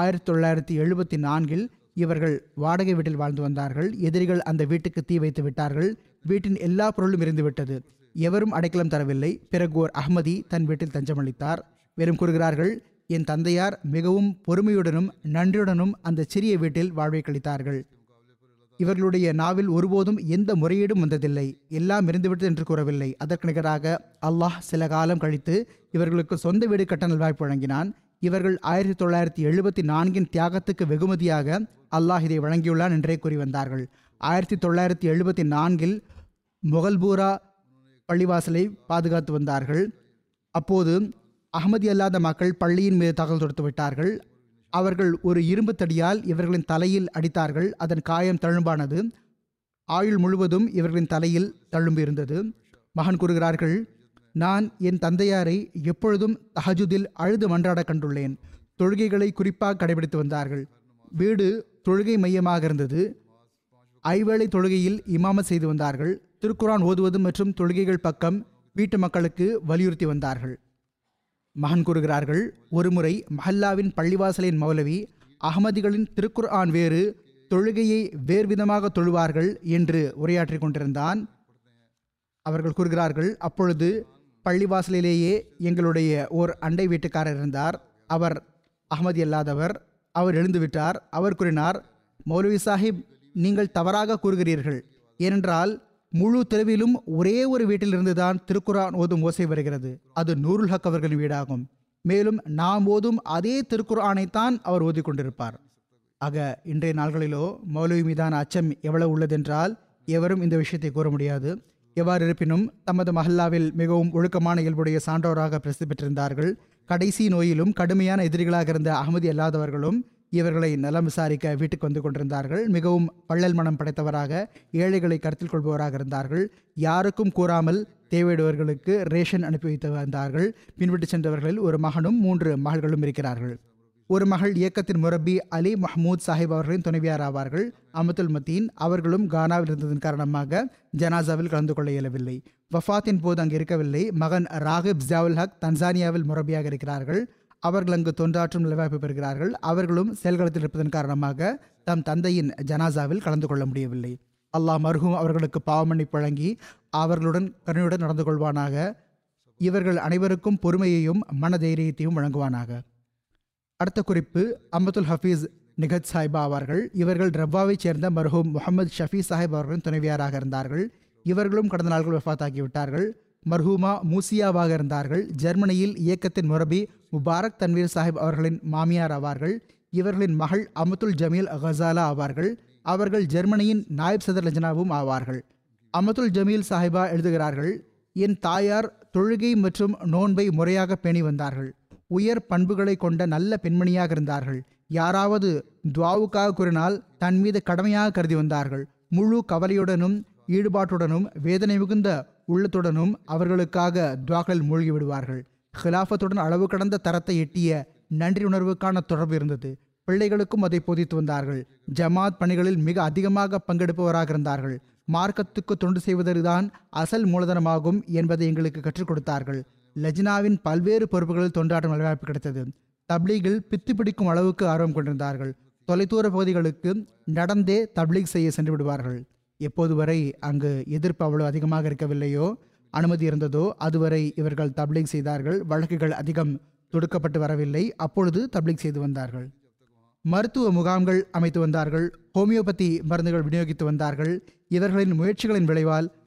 1974 இவர்கள் வாடகை வீட்டில் வாழ்ந்து வந்தார்கள். எதிரிகள் அந்த வீட்டுக்கு தீ வைத்து விட்டார்கள். வீட்டின் எல்லா பொருளும் எரிந்துவிட்டது. எவரும் அடைக்கலம் தரவில்லை. பிறகு ஓர் அஹ்மதி தன் வீட்டில் தஞ்சமளித்தார். மேலும் கூறுகிறார்கள், என் தந்தையார் மிகவும் பொறுமையுடனும் நன்றியுடனும் அந்த சிறிய வீட்டில் வாழ்வை கழித்தார்கள். இவர்களுடைய நாவில் ஒருபோதும் எந்த முறையீடும் வந்ததில்லை. எல்லாம் இருந்துவிட்டது என்று கூறவில்லை. அதற்கு நிகராக அல்லாஹ் சில காலம் கழித்து இவர்களுக்கு சொந்த வீடு கட்ட நல்வாய்ப்பு வழங்கினான். இவர்கள் 1974 தியாகத்துக்கு வெகுமதியாக அல்லாஹ் இதை வழங்கியுள்ளான் என்றே கூறி வந்தார்கள். 1974 முகல்பூரா பள்ளிவாசலை பாதுகாத்து வந்தார்கள். அப்போது அஹ்மதி அல்லாத மக்கள் பள்ளியின் மீது தாக்கல் தொடுத்து விட்டார்கள். அவர்கள் ஒரு இரும்பு தடியால் இவர்களின் தலையில் அடித்தார்கள். அதன் காயம் தழும்பானது. ஆயுள் முழுவதும் இவர்களின் தலையில் தழும்பு இருந்தது. மகன் கூறுகிறார்கள், நான் என் தந்தையாரை எப்பொழுதும் தஹஜுதில் அழுது மன்றாட கண்டுள்ளேன். தொழுகைகளை குறிப்பாக கடைபிடித்து வந்தார்கள். வீடு தொழுகை மையமாக இருந்தது. ஐவேளை தொழுகையில் இமாமத் செய்து வந்தார்கள். திருக்குரான் ஓதுவது மற்றும் தொழுகைகள் பக்கம் வீட்டு மக்களுக்கு வலியுறுத்தி வந்தார்கள். மகன் கூறுகிறார்கள், ஒருமுறை மஹல்லாவின் பள்ளிவாசலின் மௌலவி அகமதிகளின் திருக்குர்ஆன் வேறு, தொழுகையை வேறு விதமாக தொழுவார்கள் என்று உரையாற்றி கொண்டிருந்தான். அவர்கள் கூறுகிறார்கள், அப்பொழுது பள்ளிவாசலிலேயே எங்களுடைய ஓர் அண்டை வீட்டுக்காரர் இருந்தார். அவர் அஹ்மதி அல்லாதவர். அவர் எழுந்துவிட்டார். அவர் கூறினார், மௌலவி சாஹிப், நீங்கள் தவறாக கூறுகிறீர்கள். ஏனென்றால் முழு தெருவிலும் ஒரே ஒரு வீட்டிலிருந்துதான் திருக்குரான் ஓதும் ஓசை வருகிறது. அது நூருல் ஹக் அவர்களின் வீடாகும். மேலும் நாம் ஓதும் அதே திருக்குர்ஆனைத்தான் அவர் ஓதிக்கொண்டிருப்பார். ஆக இன்றைய நாள்களிலோ மௌலவி மீதான அச்சம் எவ்வளவு உள்ளதென்றால் எவரும் இந்த விஷயத்தை கூற முடியாது. எவ்வாறு இருப்பினும் தமது மஹல்லாவில் மிகவும் ஒழுக்கமான இயல்புடைய சான்றோராக பிரசித்தி பெற்றிருந்தார்கள். கடைசி நோயிலும் கடுமையான எதிரிகளாக இருந்த அஹ்மதி அல்லாதவர்களும் இவர்களை நலம் விசாரிக்க வீட்டுக்கு வந்து கொண்டிருந்தார்கள். மிகவும் வள்ளல் மனம் படைத்தவராக, ஏழைகளை கருத்தில் கொள்பவராக இருந்தார்கள். யாருக்கும் கூறாமல் தேவையுடையவர்களுக்கு ரேஷன் அனுப்பி வைத்து வந்தார்கள். பின்விட்டு சென்றவர்களில் ஒரு மகனும் 3 மகள்களும் இருக்கிறார்கள். ஒரு மகள் இயக்கத்தின் முரப்பி அலி மஹமூத் சாஹிப் அவர்களின் துணைவியார் ஆவார்கள். அமதுல் மத்தீன் அவர்களும் கானாவில் இருந்ததன் காரணமாக ஜனாசாவில் கலந்து கொள்ள இயலவில்லை. வஃபாத்தின் போது அங்கு இருக்கவில்லை. மகன் ராகிப் ஜியாவுல் ஹக் தன்சானியாவில் முரப்பியாக இருக்கிறார்கள். அவர்கள் அங்கு தொண்டாற்றும் நிலவாய்ப்பு பெறுகிறார்கள். அவர்களும் செயல்களத்தில் இருப்பதன் காரணமாக தம் தந்தையின் ஜனாசாவில் கலந்து கொள்ள முடியவில்லை. அல்லாஹ் மர்ஹூம் அவர்களுக்கு பாவமன்னிப்பு வழங்கி அவர்களுடன் கருணையுடன் நடந்து கொள்வானாக. இவர்கள் அனைவருக்கும் பொறுமையையும் மனதைரியத்தையும் வழங்குவானாக. அடுத்த குறிப்பு அஹ்மதுல் ஹஃபீஸ் நிகத் சாஹிபா அவர்கள். இவர்கள் ரப்பாவைச் சேர்ந்த மர்ஹூம் முகமது ஷஃபி சாஹிப் அவர்களின் துணைவியாராக இருந்தார்கள். இவர்களும் கடந்த நாள்கள் வஃபாத்தாகிவிட்டார்கள். மர்ஹூமா மூசியாவாக இருந்தார்கள். ஜெர்மனியில் இயக்கத்தின் முரபி முபாரக் தன்வீர் சாஹிப் அவர்களின் மாமியார் ஆவார்கள். இவர்களின் மகள் அமதுல் ஜமீல் கசாலா ஆவார்கள். அவர்கள் ஜெர்மனியின் நாயப் சதர் லஜ்னாவும் ஆவார்கள். அமதுல் ஜமீல் சாஹிபா எழுதுகிறார்கள், என் தாயார் தொழுகை மற்றும் நோன்பை முறையாக பேணி வந்தார்கள். உயர் பண்புகளை கொண்ட நல்ல பெண்மணியாக இருந்தார்கள். யாராவது துவாவுக்காக கூறினால் தன் மீது கடமையாக கருதி வந்தார்கள். முழு கவலையுடனும் ஈடுபாட்டுடனும் வேதனை மிகுந்த உள்ளத்துடனும் அவர்களுக்காக துவாக்களில் மூழ்கி விடுவார்கள். ஹிலாஃபத்துடன் அளவு கடந்த தரத்தை எட்டிய நன்றி உணர்வுக்கான தொடர்பு இருந்தது. பிள்ளைகளுக்கும் அதை போதித்து வந்தார்கள். ஜமாத் பணிகளில் மிக அதிகமாக பங்கெடுப்பவராக இருந்தார்கள். மார்க்கத்துக்கு தொண்டு செய்வதுதான் அசல் மூலதனமாகும் என்பதை எங்களுக்கு கற்றுக் கொடுத்தார்கள். லஜ்னாவின் பல்வேறு பொறுப்புகளில் தொண்டாற்றும் நல்வாய்ப்பு கிடைத்தது. தப்லீகில் பித்து பிடிக்கும் அளவுக்கு ஆர்வம் கொண்டிருந்தார்கள். தொலைதூர பகுதிகளுக்கு நடந்தே தப்லீக் செய்ய சென்று விடுவார்கள். எப்போது வரை அங்கு எதிர்ப்பு அவ்வளவு அதிகமாக இருக்கவில்லையோ, அனுமதி இருந்ததோ அதுவரை இவர்கள் தப்லீக் செய்தார்கள். வழக்குகள் அதிகம் தொடுக்கப்பட்டு வரவில்லை. அப்பொழுது தப்லீக் செய்து வந்தார்கள். மருத்துவ முகாம்கள் அமைத்து வந்தார்கள். ஹோமியோபதி மருந்துகள் விநியோகித்து வந்தார்கள். இவர்களின் முயற்சிகளின் விளைவால்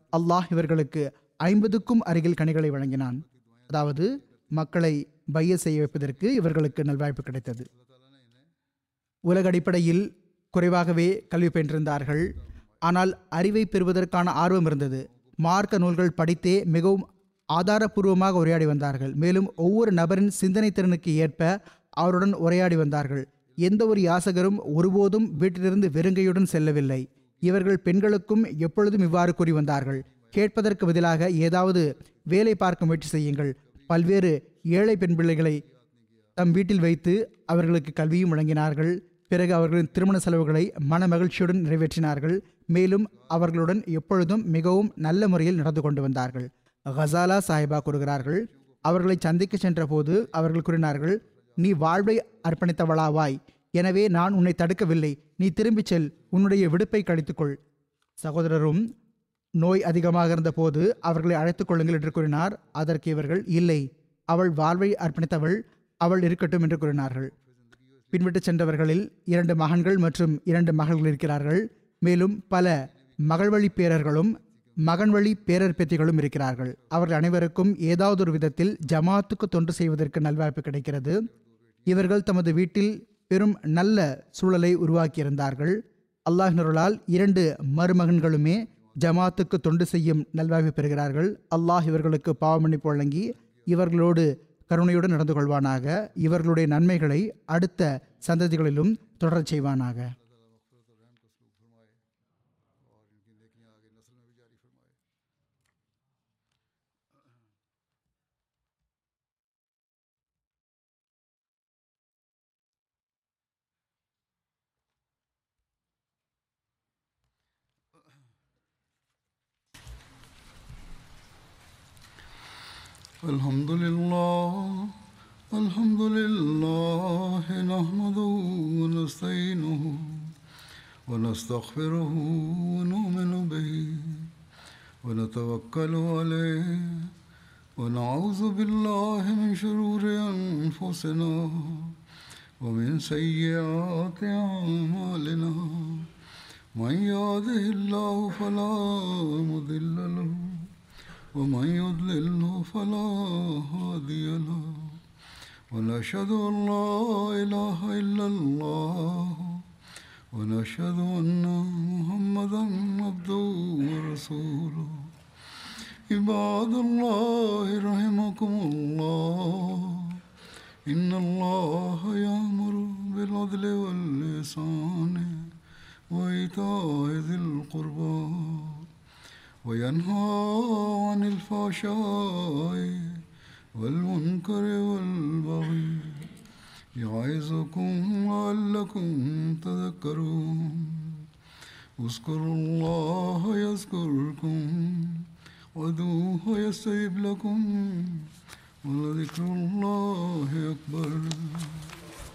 அல்லாஹ் இவர்களுக்கு 50க்கும் அருகில் கனிகளை வழங்கினான். அதாவது மக்களை பைய செய்ய வைப்பதற்கு இவர்களுக்கு நல்வாய்ப்பு கிடைத்தது. உலக அடிப்படையில் குறைவாகவே கல்வி பயின்றிருந்தார்கள். ஆனால் அறிவை பெறுவதற்கான ஆர்வம் இருந்தது. மார்க்க நூல்கள் படித்தே மிகவும் ஆதாரபூர்வமாக உரையாடி வந்தார்கள். மேலும் ஒவ்வொரு நபரின் சிந்தனை திறனுக்கு ஏற்ப அவருடன் உரையாடி வந்தார்கள். எந்த ஒரு யாசகரும் ஒருபோதும் வீட்டிலிருந்து வெறுங்கையுடன் செல்லவில்லை. இவர்கள் பெண்களுக்கும் எப்பொழுதும் இவ்வாறு கூறி வந்தார்கள்: கேட்பதற்கு பதிலாக ஏதாவது வேலை பார்க்க முயற்சி செய்யுங்கள். பல்வேறு ஏழை பெண் பிள்ளைகளை தம் வீட்டில் வைத்து அவர்களுக்கு கல்வியும் வழங்கினார்கள். பிறகு அவர்களின் திருமண செலவுகளை மன மகிழ்ச்சியுடன் நிறைவேற்றினார்கள். மேலும் அவர்களுடன் எப்பொழுதும் மிகவும் நல்ல முறையில் நடந்து கொண்டு வந்தார்கள். கசாலா சாஹிபா கூறுகிறார்கள், அவர்களை சந்திக்க சென்ற போது அவர்கள் கூறினார்கள்: நீ வாழ்வை அர்ப்பணித்தவளாவாய், எனவே நான் உன்னை தடுக்கவில்லை. நீ திரும்பிச் செல், உன்னுடைய விடுப்பை கழித்துக்கொள். சகோதரரும் நோய் அதிகமாக இருந்த போது அவர்களை அழைத்துக் கொள்ளுங்கள் என்று கூறினார். அதற்கு இவர்கள், இல்லை, அவள் வாழ்வை அர்ப்பணித்தவள், அவள் இருக்கட்டும் என்று கூறினார்கள். பின்விட்டு சென்றவர்களில் 2 மகன்கள் மற்றும் 2 மகள்கள் இருக்கிறார்கள். மேலும் பல மகள்வழி பேரர்களும் மகன்வழி பேரர் பேத்திகளும் இருக்கிறார்கள். அவர்கள் அனைவருக்கும் ஏதாவது ஒரு விதத்தில் ஜமாத்துக்கு தொண்டு செய்வதற்கு நல்வாய்ப்பு கிடைக்கிறது. இவர்கள் தமது வீட்டில் பெரும் நல்ல சூழலை உருவாக்கியிருந்தார்கள். அல்லாஹினருளால் 2 மருமகன்களுமே ஜமாத்துக்கு தொண்டு செய்யும் நல்வாய்ப்பு பெறுகிறார்கள். அல்லாஹ் இவர்களுக்கு பாவமன்னிப்பு வழங்கி இவர்களோடு கருணையுடன் நடந்து கொள்வானாக. இவர்களுடைய நன்மைகளை அடுத்த சந்ததிகளிலும் தொடரச் செய்வானாக. الحمد لله نحمده ونستعينه ونستغفره ونؤمن به ونتوكل عليه ونعوذ بالله من شرور أنفسنا ومن سيئات أعمالنا من يهده الله فلا مضل له ومن يضلل فلا هادي له ونشهد أن لا إله إلا الله ونشهد أن محمدا عبده ورسوله عباد الله رحمكم الله إن الله يأمر بالعدل والإحسان وإيتاء ذي القربى وينهى عن الفحشاء والمنكر والبغي يعظكم لعلكم تذكرون اذكروا الله يذكركم وادعوه يستجب لكم ولذكر الله أكبر.